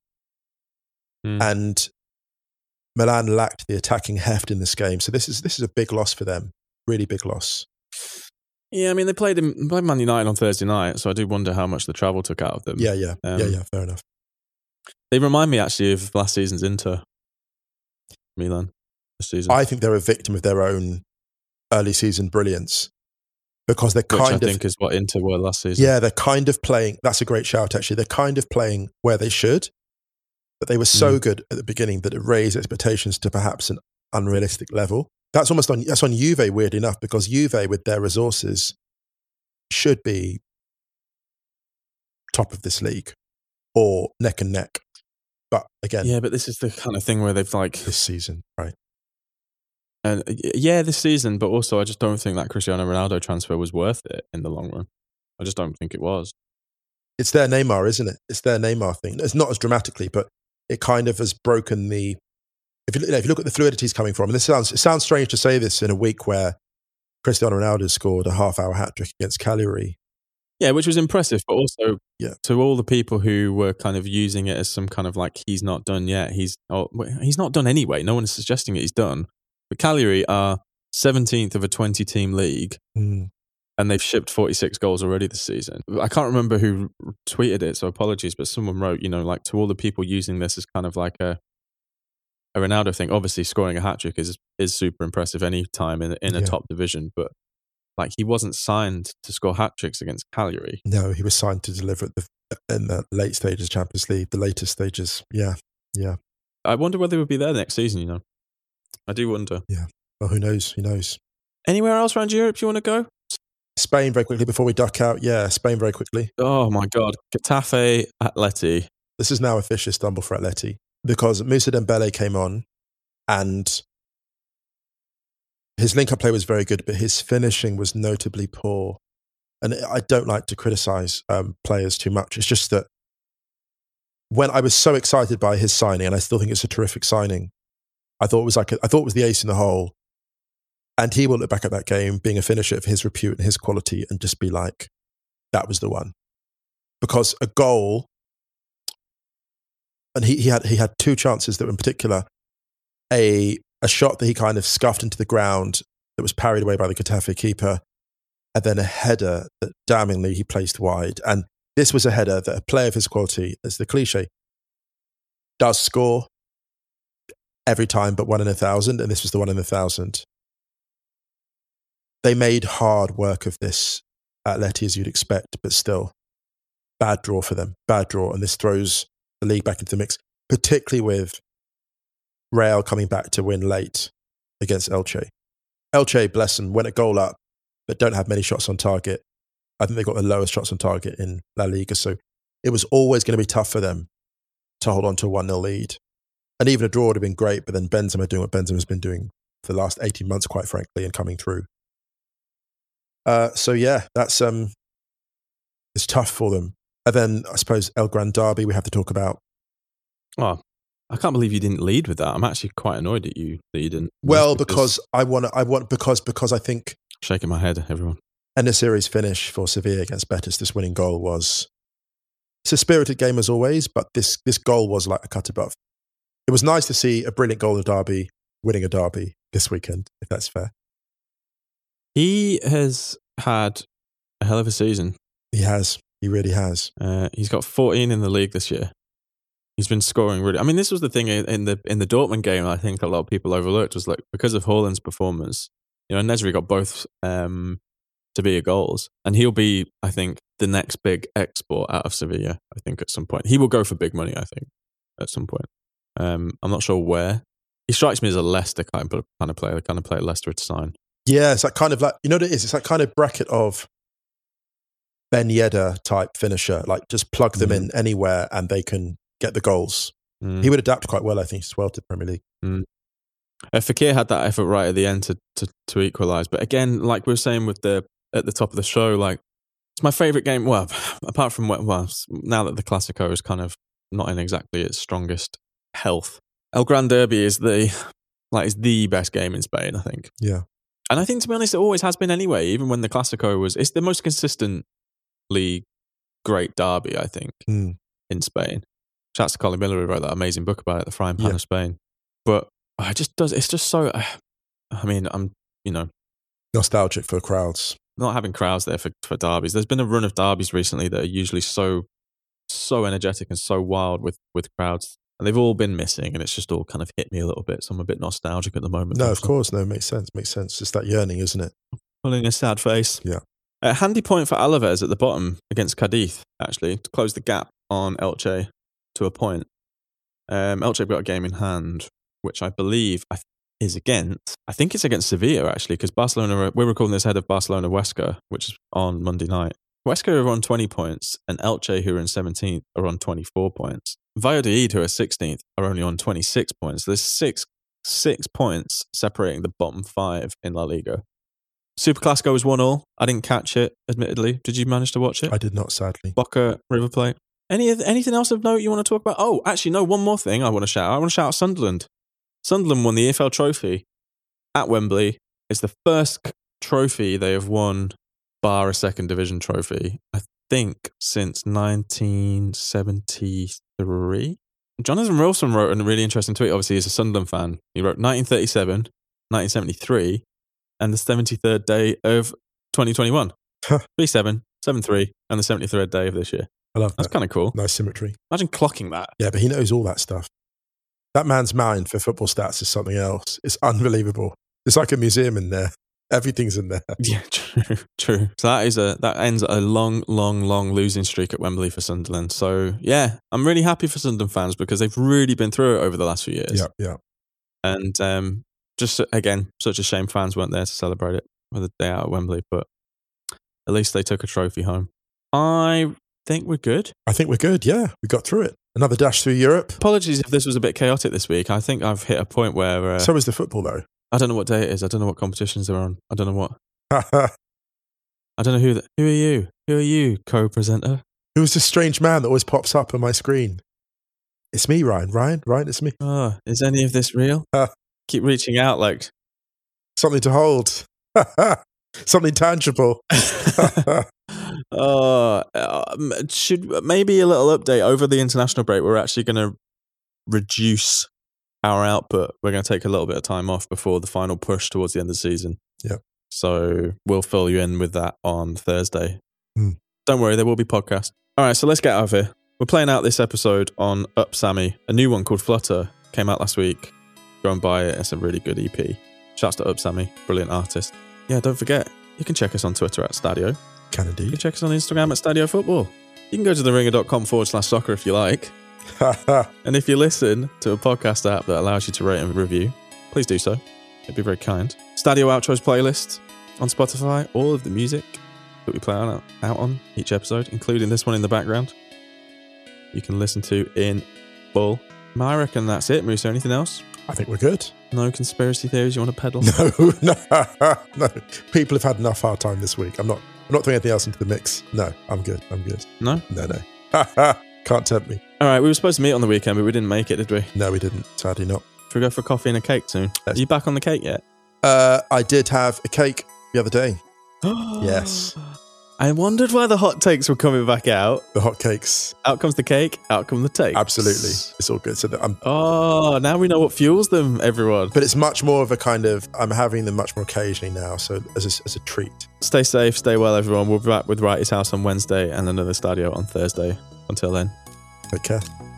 And Milan lacked the attacking heft in this game. So this is a big loss for them. Really big loss. Yeah, I mean, they played Man United on Thursday night, so I do wonder how much the travel took out of them. Yeah, fair enough. They remind me, actually, of last season's Inter Milan this season. I think they're a victim of their own early season brilliance because they're I think is what Inter were last season. Yeah, they're kind of playing. That's a great shout, actually. They're kind of playing where they should, but they were so good at the beginning that it raised expectations to perhaps an unrealistic level. That's on Juve, weirdly enough, because Juve, with their resources, should be top of this league or neck and neck. But again, yeah, but this is the kind of thing where they've this season, right? And this season, but also I just don't think that Cristiano Ronaldo transfer was worth it in the long run. I just don't think it was. It's their Neymar, isn't it? It's their Neymar thing. It's not as dramatically, but it kind of has broken the. If you look at the fluidities coming from, and it sounds strange to say this in a week where Cristiano Ronaldo scored a half-hour hat-trick against Cagliari. Yeah, which was impressive, but also to all the people who were kind of using it as some kind of like, he's not done yet. He's not done anyway. No one is suggesting he's done. But Cagliari are 17th of a 20-team league, and they've shipped 46 goals already this season. I can't remember who tweeted it, so apologies, but someone wrote, like, to all the people using this as kind of like a Ronaldo thing. Obviously, scoring a hat-trick is super impressive any time in a top division, but like, he wasn't signed to score hat-tricks against Cagliari. No, he was signed to deliver in the late stages of Champions League, the latest stages. Yeah. I wonder whether he'll be there next season, I do wonder. Yeah. Well, who knows? Anywhere else around Europe you want to go? Spain, very quickly, before we duck out. Yeah, Spain, very quickly. Oh, my God. Getafe, Atleti. This is now a vicious stumble for Atleti because Moussa Dembele came on and his link-up play was very good, but his finishing was notably poor. And I don't like to criticize players too much. It's just that when I was so excited by his signing, and I still think it's a terrific signing, I thought it was the ace in the hole. And he will look back at that game being a finisher of his repute and his quality and just be like, that was the one. Because a goal, and he had two chances that were in particular, a shot that he kind of scuffed into the ground that was parried away by the Getafe keeper, and then a header that damningly he placed wide. And this was a header that a player of his quality, as the cliche, does score every time but 1 in 1,000, and this was the 1 in 1,000. They made hard work of this Atleti, as you'd expect, but still, bad draw for them. Bad draw, and this throws the league back into the mix, particularly with Real coming back to win late against Elche. Elche, bless them, went a goal up, but don't have many shots on target. I think they got the lowest shots on target in La Liga, so it was always going to be tough for them to hold on to a 1-0 lead. And even a draw would have been great, but then Benzema doing what Benzema's been doing for the last 18 months, quite frankly, and coming through. So yeah, that's it's tough for them. And then I suppose El Gran Derby we have to talk about. Oh, I can't believe you didn't lead with that. I'm actually quite annoyed at you that you didn't. Well, because I think shaking my head, everyone. And the series finish for Sevilla against Betis, this winning goal was, it's a spirited game as always, but this goal was like a cut above. It was nice to see a brilliant goal in Derby winning a derby this weekend, if that's fair. He has had a hell of a season. He has. He really has. He's got 14 in the league this year. He's been scoring really. I mean, this was the thing in the Dortmund game. I think a lot of people overlooked was like, because of Haaland's performance. Nesri got both Sevilla goals, and he'll be, I think, the next big export out of Sevilla. I think at some point he will go for big money. I think at some point. I'm not sure where. He strikes me as a Leicester kind of player, the kind of player Leicester would sign. Yeah, it's that kind of like, what it is? It's that kind of bracket of Ben Yedder type finisher, like just plug them in anywhere and they can get the goals. He would adapt quite well, I think, as well to the Premier League. Fekir had that effort right at the end to equalise. But again, like we were saying at the top of the show, like, it's my favourite game. Well, apart from now that the Clasico is kind of not in exactly its strongest health, El Gran Derby is the best game in Spain, I think. Yeah. And I think, to be honest, it always has been anyway, even when the Clasico it's the most consistently great derby, I think, in Spain. Shouts to Colin Miller, who wrote that amazing book about it, The Frying Pan of Spain. But it's just so, I mean, Nostalgic for crowds. Not having crowds there for derbies. There's been a run of derbies recently that are usually so energetic and so wild with crowds. And they've all been missing, and it's just all kind of hit me a little bit. So I'm a bit nostalgic at the moment. No, of course. No, makes sense. Makes sense. It's that yearning, isn't it? Pulling a sad face. Yeah. A handy point for Alaves at the bottom against Cadiz, actually, to close the gap on Elche to a point. Elche have got a game in hand, which I believe is against, I think it's against Sevilla, actually, because Barcelona, we're recording this ahead of Barcelona-Huesca, which is on Monday night. Huesca are on 20 points, and Elche, who are in 17th, are on 24 points. Valladolid, who are 16th, are only on 26 points. There's six points separating the bottom 5 in La Liga. Super Clasico was 1-1. I didn't catch it, admittedly. Did you manage to watch it? I did not, sadly. Boca, River Plate. Anything else of note you want to talk about? Oh, actually, no, one more thing I want to shout out. I want to shout out Sunderland. Sunderland won the EFL trophy at Wembley. It's the first trophy they have won, bar a second division trophy, I think, since 1973. Jonathan Wilson wrote a really interesting tweet. Obviously, he's a Sunderland fan. He wrote 1937, 1973, and the 73rd day of 2021. 37, 73, and the 73rd day of this year. I love that. That's kind of cool. Nice symmetry. Imagine clocking that. Yeah, but he knows all that stuff. That man's mind for football stats is something else. It's unbelievable. It's like a museum in there. Everything's in there. Yeah, true. So that ends a long losing streak at Wembley for Sunderland. So yeah, I'm really happy for Sunderland fans because they've really been through it over the last few years. Yeah. And just again, such a shame fans weren't there to celebrate it with a day out at Wembley, but at least they took a trophy home. I think we're good. I think we're good, yeah. We got through it. Another dash through Europe. Apologies if this was a bit chaotic this week. I think I've hit a point where... so is the football, though. I don't know what day it is. I don't know what competitions they're on. I don't know what... I don't know who are you? Who are you, co-presenter? Who's this strange man that always pops up on my screen? It's me, Ryan. Ryan, it's me. Oh, is any of this real? Keep reaching out like... Something to hold. Something tangible. Should maybe a little update over the international break. We're actually going to reduce our output. We're going to take a little bit of time off before the final push towards the end of the season. Yeah. So we'll fill you in with that on Thursday. Don't worry, there will be podcasts. All right, so let's get out of here. We're playing out this episode on Up Sammy. A new one called Flutter came out last week. Go and buy it. It's a really good EP. Shouts to Up Sammy, brilliant artist. Yeah, don't forget, you can check us on Twitter at Stadio. Can indeed. You can check us on Instagram at Stadio Football. You can go to theringer.com/soccer if you like. And if you listen to a podcast app that allows you to rate and review, please do so. It'd be very kind. Stadio Outros playlist on Spotify. All of the music that we play out on each episode, including this one in the background, you can listen to in full. I reckon that's it, Musa. Anything else? I think we're good. No conspiracy theories you want to peddle? No. People have had enough hard time this week. I'm not throwing anything else into the mix. No, I'm good. No? No. Can't tempt me. All right, we were supposed to meet on the weekend, but we didn't make it, did we? No, we didn't. Sadly not. Should we go for coffee and a cake soon? Yes. Are you back on the cake yet? I did have a cake the other day. Yes. I wondered why the hot takes were coming back out. The hot cakes. Out comes the cake, out come the takes. Absolutely. It's all good. So now we know what fuels them, everyone. But it's much more of a kind of, I'm having them much more occasionally now, so as a treat. Stay safe, stay well, everyone. We'll be back with Wrighty's House on Wednesday and another Stadio on Thursday. Until then. Take care.